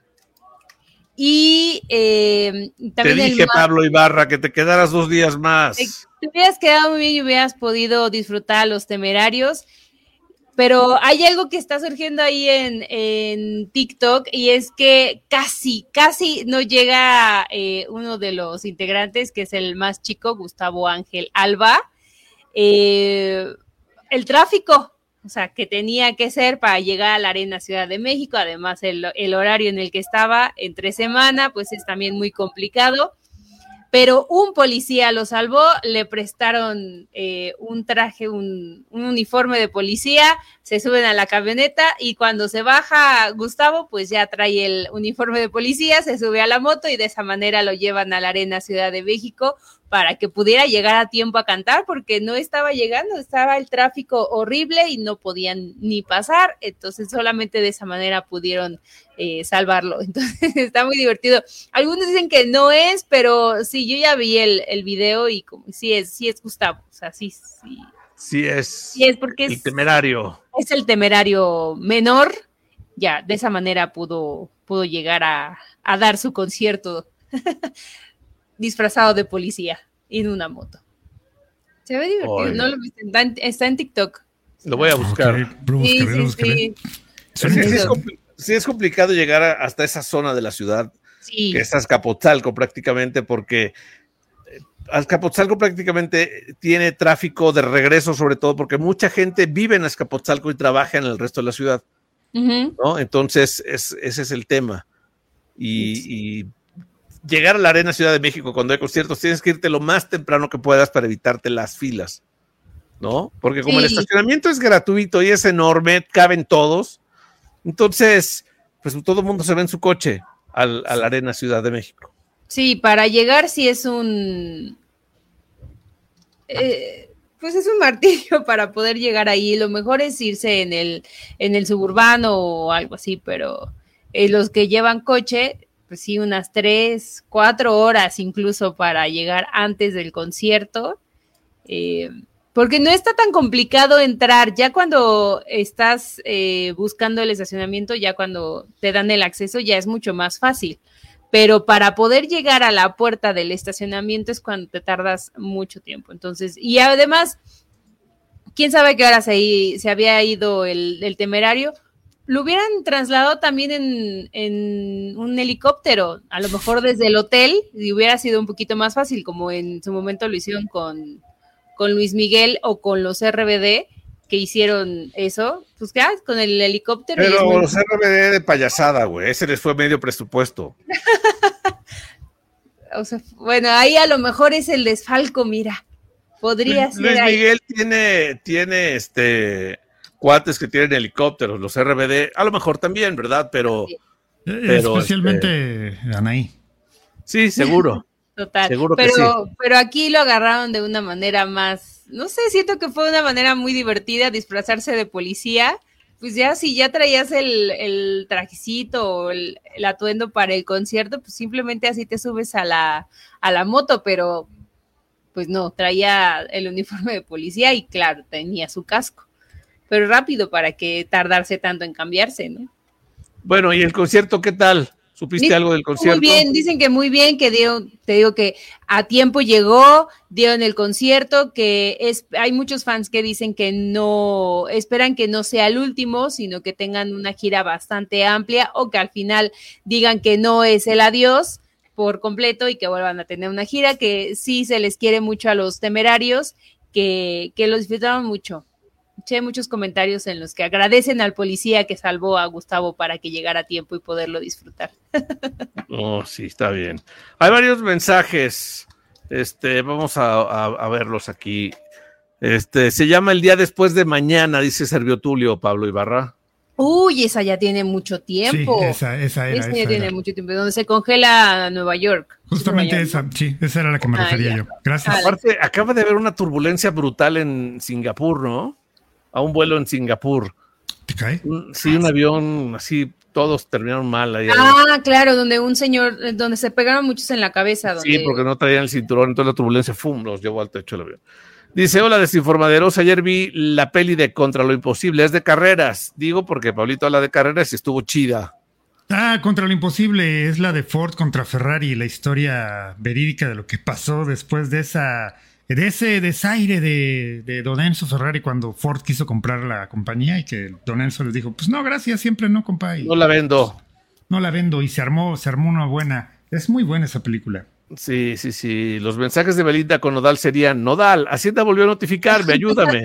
Y eh, Te también el dije, ma- Pablo Ibarra, que te quedaras dos días más. Te, te hubieras quedado muy bien y hubieras podido disfrutar a los Temerarios. Pero hay algo que está surgiendo ahí en, en TikTok y es que casi, casi no llega eh, uno de los integrantes, que es el más chico, Gustavo Ángel Alba. Eh, el tráfico, o sea, que tenía que ser para llegar a la Arena Ciudad de México, además el, el horario en el que estaba entre semana, pues es también muy complicado. Pero un policía lo salvó, le prestaron eh, un traje, un, un uniforme de policía, se suben a la camioneta y cuando se baja Gustavo, pues ya trae el uniforme de policía, se sube a la moto y de esa manera lo llevan a la Arena Ciudad de México para que pudiera llegar a tiempo a cantar, porque no estaba llegando, estaba el tráfico horrible y no podían ni pasar, entonces solamente de esa manera pudieron eh, salvarlo. Entonces está muy divertido. Algunos dicen que no es, pero sí, yo ya vi el, el video y como sí es, sí es Gustavo, o sea, sí, sí. Sí es, Sí es porque el es, Temerario. es el Temerario menor, ya, de esa manera pudo, pudo llegar a, a dar su concierto disfrazado de policía en una moto. Se ve divertido, Oye. ¿no lo viste? Está en, está en TikTok. Lo voy a buscar. Ok, lo buscaré, Sí, lo sí, buscaré. sí. Suena Sí, sí es, interesante. compli- sí es complicado llegar a- hasta esa zona de la ciudad, Sí. que es Azcapotzalco prácticamente, porque eh, Azcapotzalco prácticamente tiene tráfico de regreso, sobre todo porque mucha gente vive en Azcapotzalco y trabaja en el resto de la ciudad, Ujú. ¿no? Entonces, es- ese es el tema. Y, y llegar a la Arena Ciudad de México cuando hay conciertos, tienes que irte lo más temprano que puedas para evitarte las filas, ¿no? Porque como el Sí. estacionamiento es gratuito y es enorme, caben todos, entonces, pues todo el mundo se ve en su coche al, a la Arena Ciudad de México. Sí, para llegar sí es un... eh, pues es un martirio para poder llegar ahí. Lo mejor es irse en el, en el suburbano o algo así, pero eh, los que llevan coche, pues sí, unas tres, cuatro horas incluso para llegar antes del concierto. Eh, porque no está tan complicado entrar, ya cuando estás eh, buscando el estacionamiento, ya cuando te dan el acceso, ya es mucho más fácil. Pero para poder llegar a la puerta del estacionamiento es cuando te tardas mucho tiempo. Entonces, y además, quién sabe qué hora se, se había ido el, el Temerario. Lo hubieran trasladado también en, en un helicóptero, a lo mejor desde el hotel, y hubiera sido un poquito más fácil, como en su momento lo hicieron con, con Luis Miguel o con los R B D, que hicieron eso, pues ya, con el helicóptero. Pero muy... los R B D de payasada, güey, ese les fue medio presupuesto. O sea, bueno, ahí a lo mejor es el desfalco, mira. Podría Luis, ser Luis ahí. Miguel tiene, tiene este cuates que tienen helicópteros, los R B D, a lo mejor también, ¿verdad? Pero, Sí. pero Especialmente este... Anaí. Sí, seguro. Total. Seguro que pero, sí. pero aquí lo agarraron de una manera más, no sé, siento que fue una manera muy divertida disfrazarse de policía. Pues ya si ya traías el, el trajecito o el, el atuendo para el concierto, pues simplemente así te subes a la, a la moto, pero pues no, traía el uniforme de policía y claro, tenía su casco. Pero rápido para que tardarse tanto en cambiarse, ¿no? Bueno, ¿y el concierto qué tal? ¿Supiste Dice, algo del concierto? Muy bien, dicen que muy bien, que dio, te digo que a tiempo llegó, dieron el concierto, que es, hay muchos fans que dicen que no, esperan que no sea el último, sino que tengan una gira bastante amplia o que al final digan que no es el adiós por completo y que vuelvan a tener una gira, que sí se les quiere mucho a los Temerarios, que, que lo disfrutaron mucho. Hay muchos comentarios en los que agradecen al policía que salvó a Gustavo para que llegara a tiempo y poderlo disfrutar. Oh, sí, está bien. Hay varios mensajes. Este, vamos a, a, a verlos aquí. Este, se llama El día después de mañana, dice Servio Tulio, Pablo Ibarra. Uy, esa ya tiene mucho tiempo. Sí, esa, esa era. Esa esa ya tiene era. mucho tiempo. Donde se congela Nueva York. Justamente Nueva esa, York, ¿no? sí, esa era la que me Ah, refería ya. yo. Gracias. Ah, Aparte, acaba de haber una turbulencia brutal en Singapur, ¿no? A un vuelo en Singapur. ¿Te cae? Un- Sí, un avión, así, todos terminaron mal ahí. Ah, claro, donde un señor, eh, donde se pegaron muchos en la cabeza. Donde... Sí, porque no traían el cinturón, entonces la turbulencia, ¡fum!, los llevó al techo del avión. Dice, hola, desinformaderos, ayer vi la peli de Contra lo Imposible, es de carreras. Digo porque Pablito habla de carreras y estuvo chida. Ah, Contra lo Imposible es la de Ford contra Ferrari, la historia verídica de lo que pasó después de esa, de ese desaire de, de Don Enzo Ferrari cuando Ford quiso comprar la compañía y que Don Enzo les dijo, pues no, gracias, siempre no, compa. Y No la vendo. no la vendo y se armó, se armó una buena. Es muy buena esa película. Sí, sí, sí. Los mensajes de Belinda con Nodal serían, Nodal, Hacienda volvió a notificarme, ayúdame.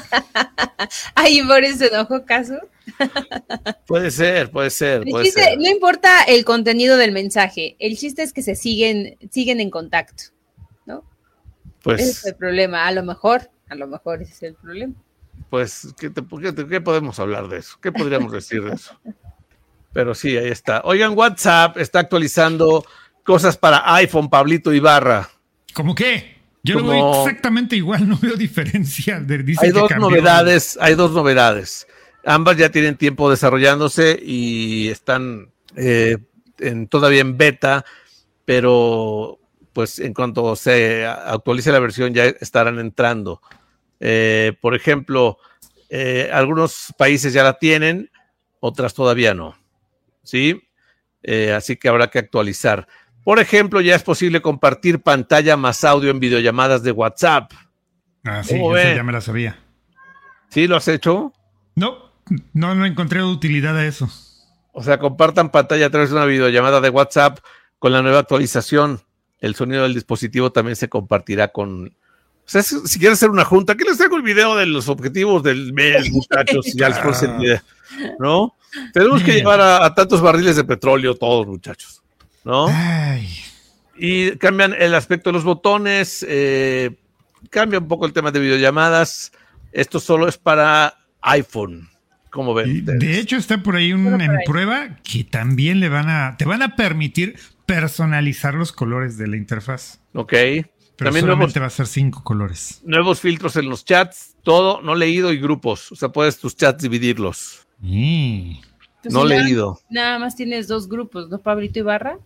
Ay, por eso se enojó caso. Puede ser, puede ser, El puede chiste, ser. no importa el contenido del mensaje, el chiste es que se siguen, siguen en contacto, ¿no? Ese es Pues, el problema, a lo mejor, a lo mejor ese es el problema. pues, ¿qué, te- qué te- qué podemos hablar de eso? ¿Qué podríamos decir de eso? Pero sí, ahí está. Oigan, WhatsApp está actualizando cosas para iPhone, Pablito Ibarra. ¿Cómo qué? Yo lo Como- veo exactamente igual, no veo diferencia. De- dicen Hay que dos cambió. novedades, hay dos novedades. Ambas ya tienen tiempo desarrollándose y están eh, en, todavía en beta, pero pues en cuanto se actualice la versión ya estarán entrando. Eh, por ejemplo, eh, algunos países ya la tienen, otras todavía no. ¿Sí? Eh, así que habrá que actualizar. Por ejemplo, ya es posible compartir pantalla más audio en videollamadas de WhatsApp. Ah, sí, ¿Cómo esa ven? ya me la sabía. ¿Sí lo has hecho? No, no, no encontré utilidad a eso. O sea, compartan pantalla a través de una videollamada de WhatsApp con la nueva actualización. El sonido del dispositivo también se compartirá con... O sea, si, si quieres hacer una junta, ¿qué les traigo el video de los objetivos del mes, muchachos? Ya les puse el video, ¿no? Tenemos que llevar a, a tantos barriles de petróleo todos, muchachos, ¿no? Ay, Y cambian el aspecto de los botones, eh, cambia un poco el tema de videollamadas. Esto solo es para iPhone. ¿Cómo ven y ustedes? de hecho está por ahí un Solo por en ahí. prueba que también le van a, te van a permitir personalizar los colores de la interfaz. Ok. Pero También nuevos, solamente va a ser cinco colores. nuevos filtros en los chats, todo no leído y grupos. O sea, puedes tus chats dividirlos. Y Pues no si nada- leído. Nada más tienes dos grupos, ¿no, Pablito Ibarra?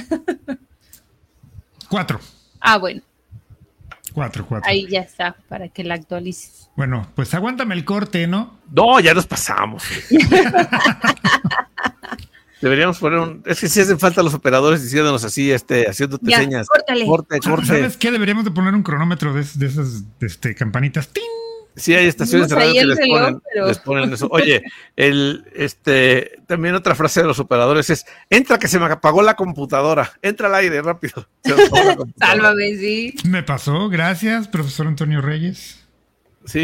cuatro, Ah, bueno, cuatro, cuatro. ahí ya está, para que la actualices. Bueno, pues aguántame el corte, ¿no? No, ya nos pasamos. Deberíamos poner un... Es que si hacen falta los operadores diciéndonos así, este, haciéndote Ya, señas. córtale. Corte, corte. ¿Sabes qué? Deberíamos de poner un cronómetro de, de esas este, campanitas. ¡Ting! Sí, hay estaciones de Tenemos radio ahí que el les reloj, ponen, pero- les ponen eso. Oye, el, este, también otra frase de los operadores es, entra que se me apagó la computadora, entra al aire rápido. Se me apagó la computadora. Sálvame, sí. Me pasó, gracias, profesor Antonio Reyes. ¿Sí?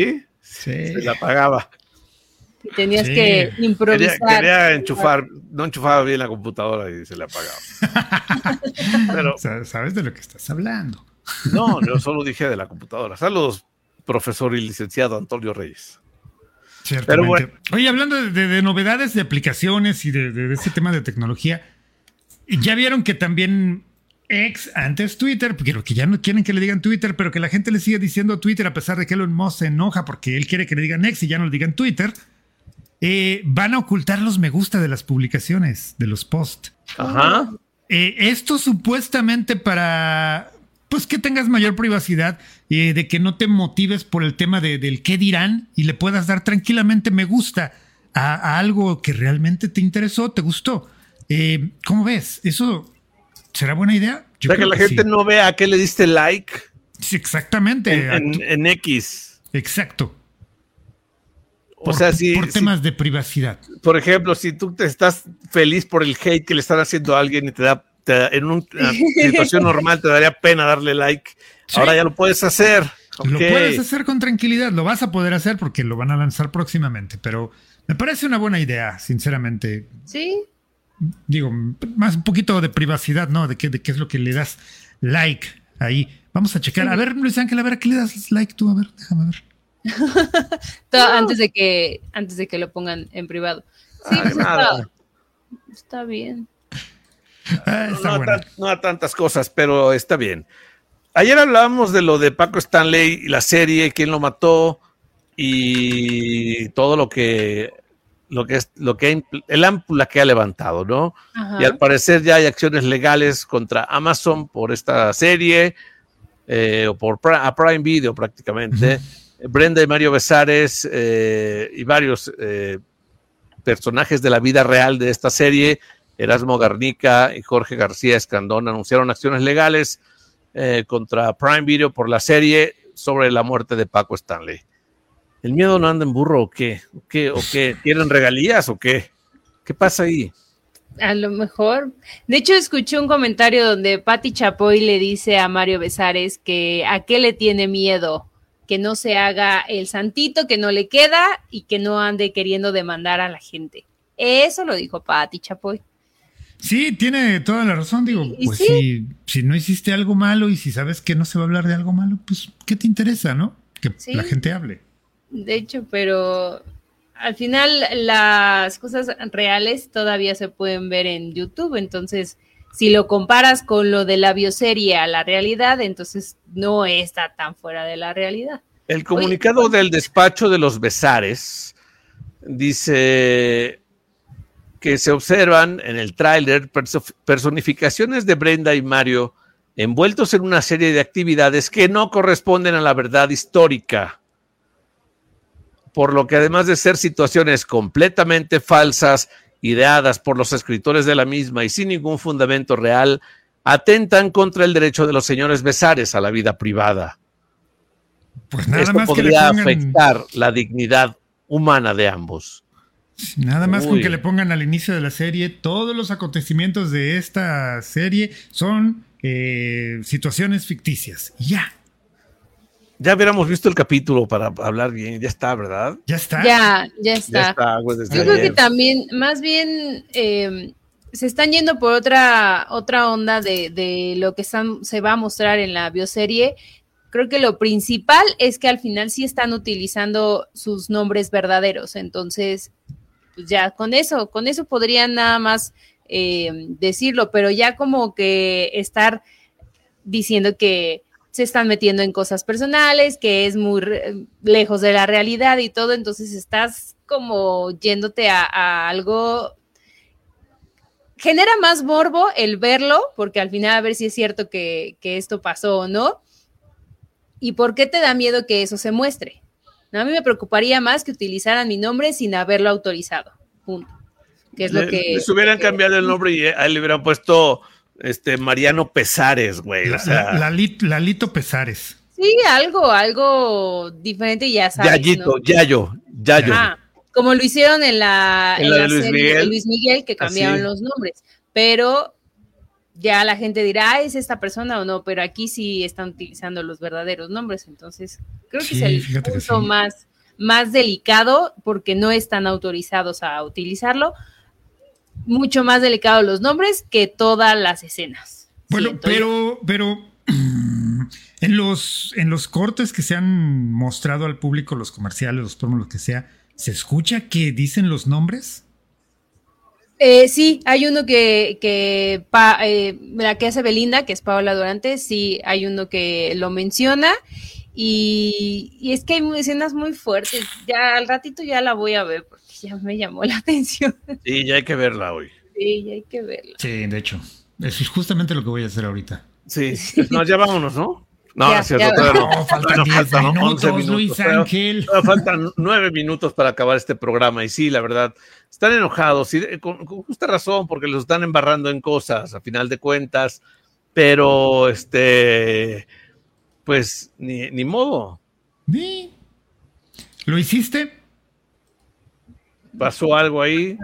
Sí. Se le apagaba. Y tenías Sí. que improvisar. Quería, quería enchufar, no enchufaba bien la computadora y se le apagaba. Pero Sabes de lo que estás hablando. no, yo solo dije de la computadora. Saludos, profesor y licenciado Antonio Reyes. Ciertamente. Pero bueno. Oye, hablando de, de- de novedades de aplicaciones y de, de, de ese tema de tecnología, ya vieron que también X, antes Twitter, porque que ya no quieren que le digan Twitter, pero que la gente le sigue diciendo Twitter a pesar de que Elon Musk se enoja porque él quiere que le digan X y ya no le digan Twitter, eh, van a ocultar los me gusta de las publicaciones, de los posts. Ajá. Eh, esto supuestamente para pues que tengas mayor privacidad, eh, de que no te motives por el tema de, del qué dirán y le puedas dar tranquilamente me gusta a, a algo que realmente te interesó, te gustó. Eh, ¿Cómo ves? ¿Eso será buena idea? O sea, que la gente sí. no vea a qué le diste like Sí, exactamente. en, en- en X. Exacto. O sea, si, por si- temas de privacidad. por ejemplo, si tú te estás feliz por el hate que le están haciendo a alguien y te da, te da- en un- una situación normal te daría pena darle like, Sí. ahora ya lo puedes hacer. Lo Ok. puedes hacer con tranquilidad, lo vas a poder hacer porque lo van a lanzar próximamente, pero me parece una buena idea, sinceramente. Sí, Digo, más un poquito de privacidad, ¿no? De qué, de qué es lo que le das like ahí. Vamos a checar. A ver, Luis Ángel, a ver, ¿a qué le das like tú? A ver, déjame ver. to- antes de que antes de que lo pongan en privado. Sí, Ay, pues nada. está, está bien. Ah, No, está a buena. tan- no a tantas cosas, pero está bien. Ayer hablábamos de lo de Paco Stanley y la serie, quién lo mató y todo lo que lo que es lo que ha impl- el ámpula que ha levantado, ¿no? Ajá. Y al parecer ya hay acciones legales contra Amazon por esta serie, eh, o por Pri- a Prime Video prácticamente. Brenda y Mario Besares eh, y varios eh, personajes de la vida real de esta serie, Erasmo Garnica y Jorge García Escandón, anunciaron acciones legales eh, contra Prime Video por la serie sobre la muerte de Paco Stanley. ¿El miedo no anda en burro o qué? ¿O qué? ¿O qué? ¿Tienen regalías o qué? ¿Qué pasa ahí? A lo mejor. De hecho, escuché un comentario donde Patti Chapoy le dice a Mario Besares que a qué le tiene miedo, que no se haga el santito que no le queda y que no ande queriendo demandar a la gente. Eso lo dijo Patti Chapoy. Sí, tiene toda la razón. Digo, Y pues sí. si, si no hiciste algo malo y si sabes que no se va a hablar de algo malo, pues ¿qué te interesa, no? Que Sí. la gente hable. De hecho, pero al final las cosas reales todavía se pueden ver en YouTube, entonces si lo comparas con lo de la bioserie a la realidad, entonces no está tan fuera de la realidad. El comunicado del despacho de los Besares dice que se observan en el tráiler perso- personificaciones de Brenda y Mario envueltos en una serie de actividades que no corresponden a la verdad histórica, por lo que además de ser situaciones completamente falsas, ideadas por los escritores de la misma y sin ningún fundamento real, atentan contra el derecho de los señores Besares a la vida privada. Pues nada Esto más que le podría pongan, afectar la dignidad humana de ambos. nada más con Uy. que le pongan al inicio de la serie, todos los acontecimientos de esta serie son eh, situaciones ficticias. Y ya, Ya hubiéramos visto el capítulo para hablar bien, ya está, ¿verdad? ya está. Ya, ya Ya está. está, güey, desde Yo creo que ayer. también, más bien, eh, se están yendo por otra, otra onda de, de lo que están, se va a mostrar en la bioserie. Creo que lo principal es que al final sí están utilizando sus nombres verdaderos. Entonces, pues ya con eso, con eso podrían nada más eh, decirlo, pero ya como que estar diciendo que se están metiendo en cosas personales, que es muy re- lejos de la realidad y todo, entonces estás como yéndote a, a algo, genera más morbo el verlo, porque al final a ver si es cierto que, que esto pasó o no, y por qué te da miedo que eso se muestre. No, a mí me preocuparía más que utilizaran mi nombre sin haberlo autorizado, punto. Que es lo Le- que... Les hubieran que- cambiado el nombre y a él le hubieran puesto este Mariano Pesares, güey. La- O sea, la- Lalit- Lalito Pesares. Sí, algo, algo diferente, ya sabes, Yayito, ¿no? Yayo, Yayo. Ajá, como lo hicieron en la, En en la la de Luis serie Miguel. de Luis Miguel, que cambiaron Así. los nombres, pero ya la gente dirá, ah, ¿es esta persona o no? Pero aquí sí están utilizando los verdaderos nombres, entonces creo que Sí, es el fíjate que punto sí. más, más delicado porque no están autorizados a utilizarlo. Mucho más delicado los nombres que todas las escenas. Bueno, pero, pero en los, en los cortes que se han mostrado al público, los comerciales, los promos, lo que sea, ¿se escucha que dicen los nombres? Eh, sí, hay uno que, que pa, eh, la que hace Belinda, que es Paola Durante, sí, hay uno que lo menciona y, y es que hay escenas muy fuertes. Ya al ratito ya la voy a ver porque ya me llamó la atención. Sí, ya hay que verla hoy. Sí, ya hay que verla. Sí, de hecho, eso es justamente lo que voy a hacer ahorita. Sí, no, ya vámonos, ¿no? No, Ya, no es cierto, ya. todavía no. No, faltan diez faltan minutos, once minutos, Luis pero- Ángel. pero faltan nueve minutos para acabar este programa. Y sí, la verdad, están enojados, y de- con, con justa razón, porque los están embarrando en cosas, a final de cuentas. Pero, este, pues, ni, ni modo. Sí. ¿Lo hiciste? Pasó algo ahí.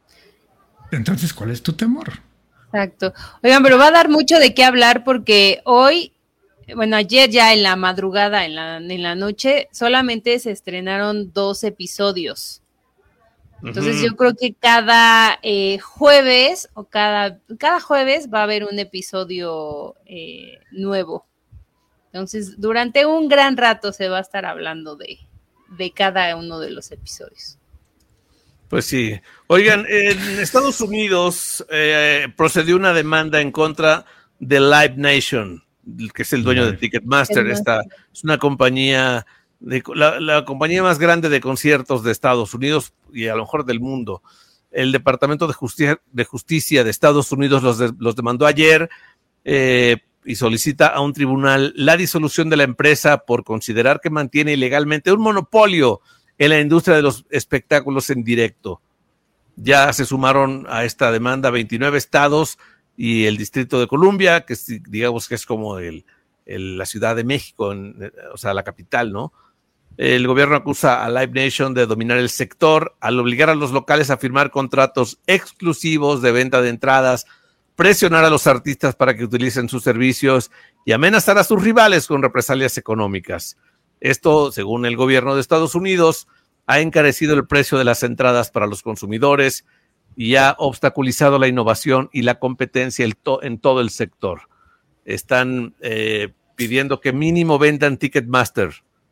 Entonces, ¿cuál es tu temor? Exacto. Oigan, pero va a dar mucho de qué hablar porque hoy, bueno, ayer ya en la madrugada, en la, en la noche, solamente se estrenaron dos episodios. Entonces Ujú. yo creo que cada eh, jueves o cada, cada jueves va a haber un episodio eh, nuevo. Entonces, durante un gran rato se va a estar hablando de, de cada uno de los episodios. Pues sí. Oigan, en Estados Unidos eh, procedió una demanda en contra de Live Nation, que es el dueño de Ticketmaster. El Esta es una compañía, de, la, la compañía más grande de conciertos de Estados Unidos y a lo mejor del mundo. El Departamento de Justicia de, Justicia de Estados Unidos los, de, los demandó ayer eh, y solicita a un tribunal la disolución de la empresa por considerar que mantiene ilegalmente un monopolio en la industria de los espectáculos en directo. Ya se sumaron a esta demanda veintinueve estados y el Distrito de Columbia, que es, digamos que es como el, el, la Ciudad de México, en, o sea, la capital, ¿no? El gobierno acusa a Live Nation de dominar el sector al obligar a los locales a firmar contratos exclusivos de venta de entradas, presionar a los artistas para que utilicen sus servicios y amenazar a sus rivales con represalias económicas. Esto, según el gobierno de Estados Unidos, ha encarecido el precio de las entradas para los consumidores y ha obstaculizado la innovación y la competencia en todo el sector. Están eh, pidiendo que mínimo vendan Ticketmaster.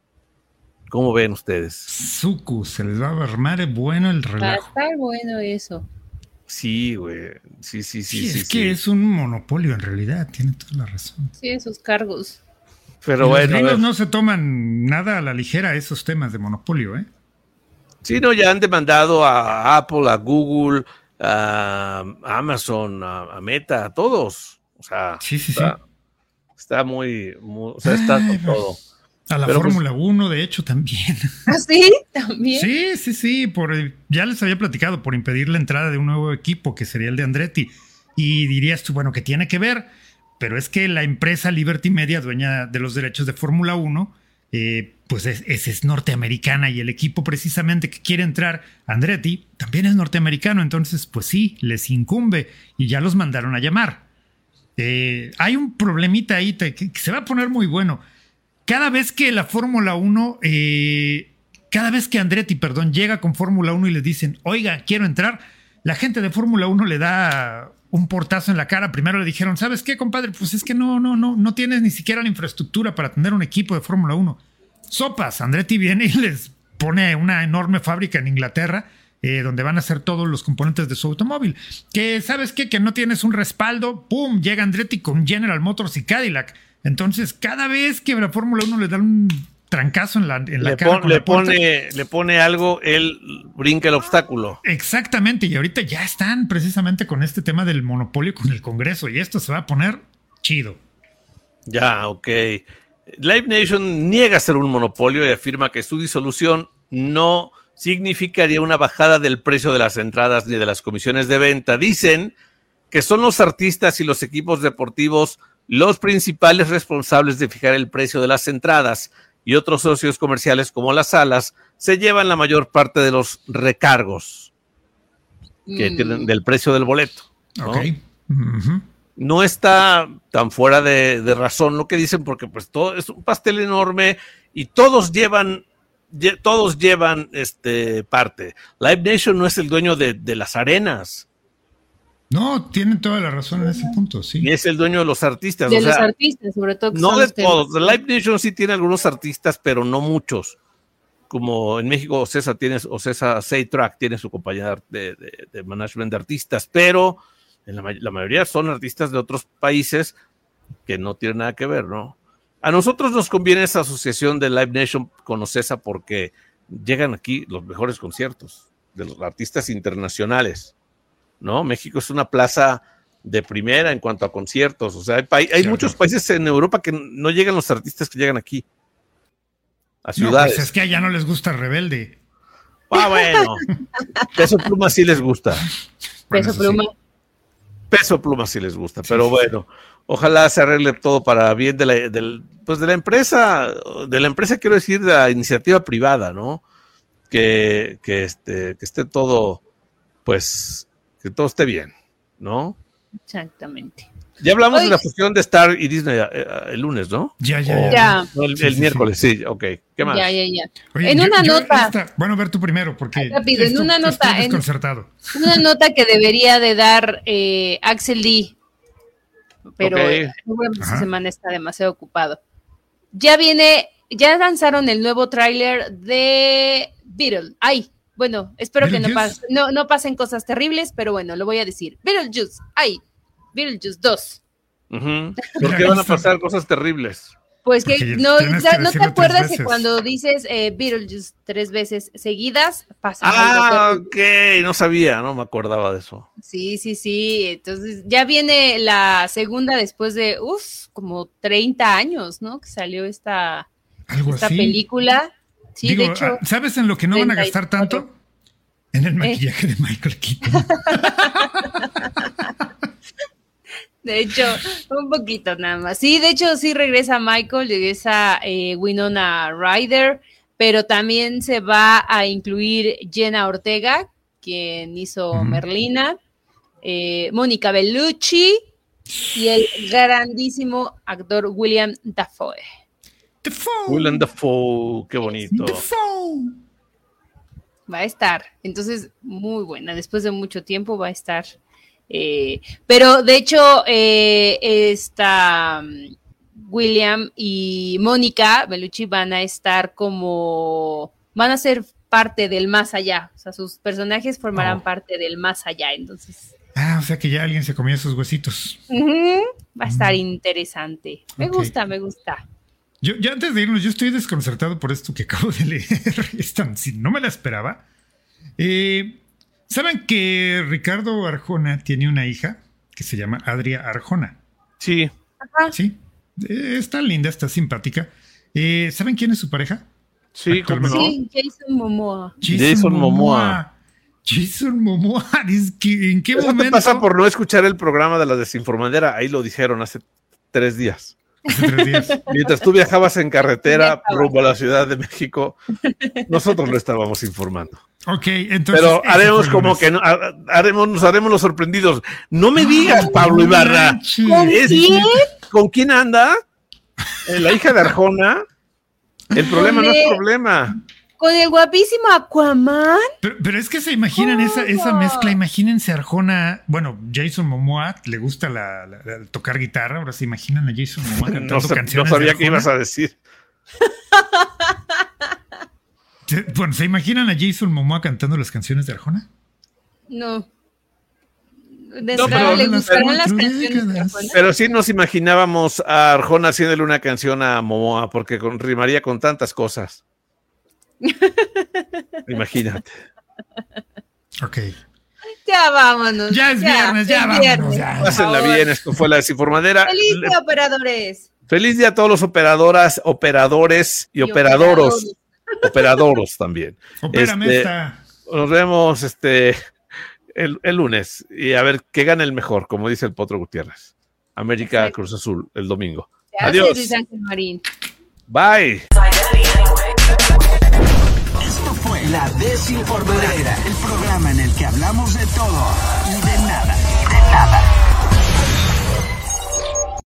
¿Cómo ven ustedes? Suku, se les va a armar bueno el Va a relajo. estar bueno eso. Sí, güey. Sí, sí, sí. Sí, sí es sí. que es un monopolio en realidad, tiene toda la razón. Sí, esos cargos. Pero Los bueno, a gringos ver. no se toman nada a la ligera esos temas de monopolio, ¿eh? Sí, no, ya han demandado a Apple, a Google, a Amazon, a, a Meta, a todos. O sea, Sí, sí, está, sí. está muy, muy, o sea, está Ay, con todo. A la Pero, pues, Fórmula uno, de hecho, también. ¿Ah, sí? ¿También? Sí, sí, sí. Por, ya les había platicado por impedir la entrada de un nuevo equipo que sería el de Andretti. Y dirías tú, bueno, ¿qué tiene que ver? Pero es que la empresa Liberty Media, dueña de los derechos de Fórmula uno, eh, pues es, es, es norteamericana y el equipo precisamente que quiere entrar, Andretti, también es norteamericano. Entonces, pues sí, les incumbe y ya los mandaron a llamar. Eh, hay un problemita ahí que, que se va a poner muy bueno. Cada vez que la Fórmula uno, eh, cada vez que Andretti, perdón, llega con Fórmula uno y les dicen, oiga, quiero entrar, la gente de Fórmula uno le da un portazo en la cara. Primero le dijeron, ¿sabes qué, compadre? Pues es que no, no, no, no tienes ni siquiera la infraestructura para tener un equipo de Fórmula uno. Sopas, Andretti viene y les pone una enorme fábrica en Inglaterra, eh, donde van a hacer todos los componentes de su automóvil. Que, ¿sabes qué? Que no tienes un respaldo, ¡pum! Llega Andretti con General Motors y Cadillac. Entonces, cada vez que la Fórmula uno le da un trancazo en la, en la Le, cara pon, con le, la puerta, pone, le pone algo, él brinca el obstáculo. exactamente, y ahorita ya están precisamente con este tema del monopolio con el Congreso, y esto se va a poner chido. Ya, ok. Live Nation niega ser un monopolio y afirma que su disolución no significaría una bajada del precio de las entradas ni de las comisiones de venta. Dicen que son los artistas y los equipos deportivos los principales responsables de fijar el precio de las entradas, y otros socios comerciales como las salas se llevan la mayor parte de los recargos que Mm. tienen del precio del boleto, ¿no? Ok. Ujú. No está tan fuera de, de razón lo que dicen, porque pues todo es un pastel enorme y todos llevan lle- todos llevan este parte. Live Nation no es el dueño de, de las arenas. No, tienen toda la razón en ese punto, sí. Y es el dueño de los artistas. De o los sea, artistas, sobre todo. Que no son de los que- todos. The Live Nation sí tiene algunos artistas, pero no muchos. Como en México, Ocesa tiene, Ocesa Say-Track tiene su compañía de, de, de management de artistas, pero en la, may- la mayoría son artistas de otros países que no tienen nada que ver, ¿no? A nosotros nos conviene esa asociación de Live Nation con Ocesa porque llegan aquí los mejores conciertos de los artistas internacionales, ¿no? México es una plaza de primera en cuanto a conciertos, o sea, hay, pa- hay Claro. muchos países en Europa que no llegan los artistas que llegan aquí a No, ciudades. pues es que allá no les gusta Rebelde. Ah, bueno, Peso Pluma sí les gusta, Bueno, Peso eso sí. Pluma. Peso Pluma sí les gusta, pero bueno, ojalá se arregle todo para bien de la, del, pues de la empresa, de la empresa quiero decir, de la iniciativa privada, ¿no? Que, que, este, que esté todo, pues, que todo esté bien, ¿no? Exactamente. Ya hablamos Oye. de la fusión de Star y Disney eh, el lunes, ¿no? Ya, ya, O- ya. Ya. no, el Sí, el sí, miércoles, sí. ok. ¿Qué más? Ya, ya, ya. Oye, En yo- una yo nota. esta- bueno, ver tú primero, porque Rápido, en una nota, estoy en- desconcertado. Una nota que debería de dar eh, Axel D, pero Ok. eh, seguramente esta Ajá. semana está demasiado ocupado. Ya viene, ya lanzaron el nuevo tráiler de Beetle. Ay, bueno, espero que no, Beetlejuice. pas- no, no pasen cosas terribles, pero bueno, lo voy a decir. Beetlejuice, ay, Beetlejuice dos. Ujú. ¿Por qué van a pasar cosas terribles? Pues que Porque no, tienes ya- que ¿no te decirlo tres acuerdas que veces. cuando dices eh, Beetlejuice tres veces seguidas pasa Ah, algo terrible? ok, no sabía, no me acordaba de eso. Sí, sí, sí. Entonces ya viene la segunda después de, uff, como treinta años, ¿no? Que salió esta, Algo esta así. película. Sí, Digo, de hecho. ah, ¿sabes en lo que no van a gastar treinta y tanto? En el maquillaje de Michael Keaton. De hecho, un poquito nada más. Sí, de hecho, sí regresa Michael, regresa eh, Winona Ryder, pero también se va a incluir Jenna Ortega, quien hizo Ujú. Merlina, eh, Mónica Bellucci y el grandísimo actor William Dafoe. Dafoe. Willem Dafoe, qué bonito. Dafoe. Va a estar. Entonces, muy buena. Después de mucho tiempo va a estar. Eh, pero de hecho, eh, esta um, William y Mónica Bellucci van a estar como, van a ser parte del más allá. O sea, sus personajes formarán Oh. parte del más allá. Entonces, Ah, o sea que ya alguien se comió esos huesitos. ujú, va a estar interesante. Me Ok. gusta, me gusta. Yo, ya antes de irnos, yo estoy desconcertado por esto que acabo de leer. Esta, si no me la esperaba. Eh, ¿Saben que Ricardo Arjona tiene una hija que se llama Adria Arjona? Sí, Ajá. Sí. Eh, está linda, está simpática. Eh, ¿Saben quién es su pareja? sí, cómo no. Sí, Jason Momoa. Jason Momoa. Jason Momoa. Es que, ¿en qué Eso te momento? pasa por no escuchar el programa de la desinformadera. Ahí lo dijeron hace tres días. Hace tres días. Mientras tú viajabas en carretera Ya estaba. rumbo a la Ciudad de México, nosotros lo estábamos informando. Ok, entonces. Pero ese haremos fue el como lunes. que no, ha- haremos, nos haremos los sorprendidos. No me digas, Pablo No Ibarra. manches. ¿Con Es- quién? ¿Con quién anda? Eh, La hija de Arjona. El problema no es Con- problema. Con el guapísimo Aquaman. Pero, pero es que se imaginan esa, esa ¿Cómo? mezcla, imagínense Arjona, bueno, Jason Momoa, le gusta la, la- la- tocar guitarra, ahora se imaginan a Jason Momoa cantando No, sa- canciones no de sabía qué Arjona. ibas a decir. Se- Bueno, ¿se imaginan a Jason Momoa cantando las canciones de Arjona? No. De No, entrada, pero- ¿le gustarán pero- las pero canciones de décadas. Arjona? Pero sí nos imaginábamos a Arjona haciéndole una canción a Momoa, porque con, rimaría con tantas cosas. Imagínate. Ok. Ya vámonos. Ya es viernes, ya es vámonos, viernes, ya. por Pásenla favor. bien, esto fue la desinformadera. ¡Feliz Le- día, operadores! Feliz día a todos los operadoras, operadores y, Y operadoros. Operadoros también. Opérame Este, esta. Nos vemos este el, el lunes y a ver qué gana el mejor, como dice el Potro Gutiérrez. América Perfecto. Cruz Azul el domingo. Gracias, Adiós. Luis Ángel Marín. Bye. Esto fue La Desinformadera, el programa en el que hablamos de todo y de nada. Y de nada.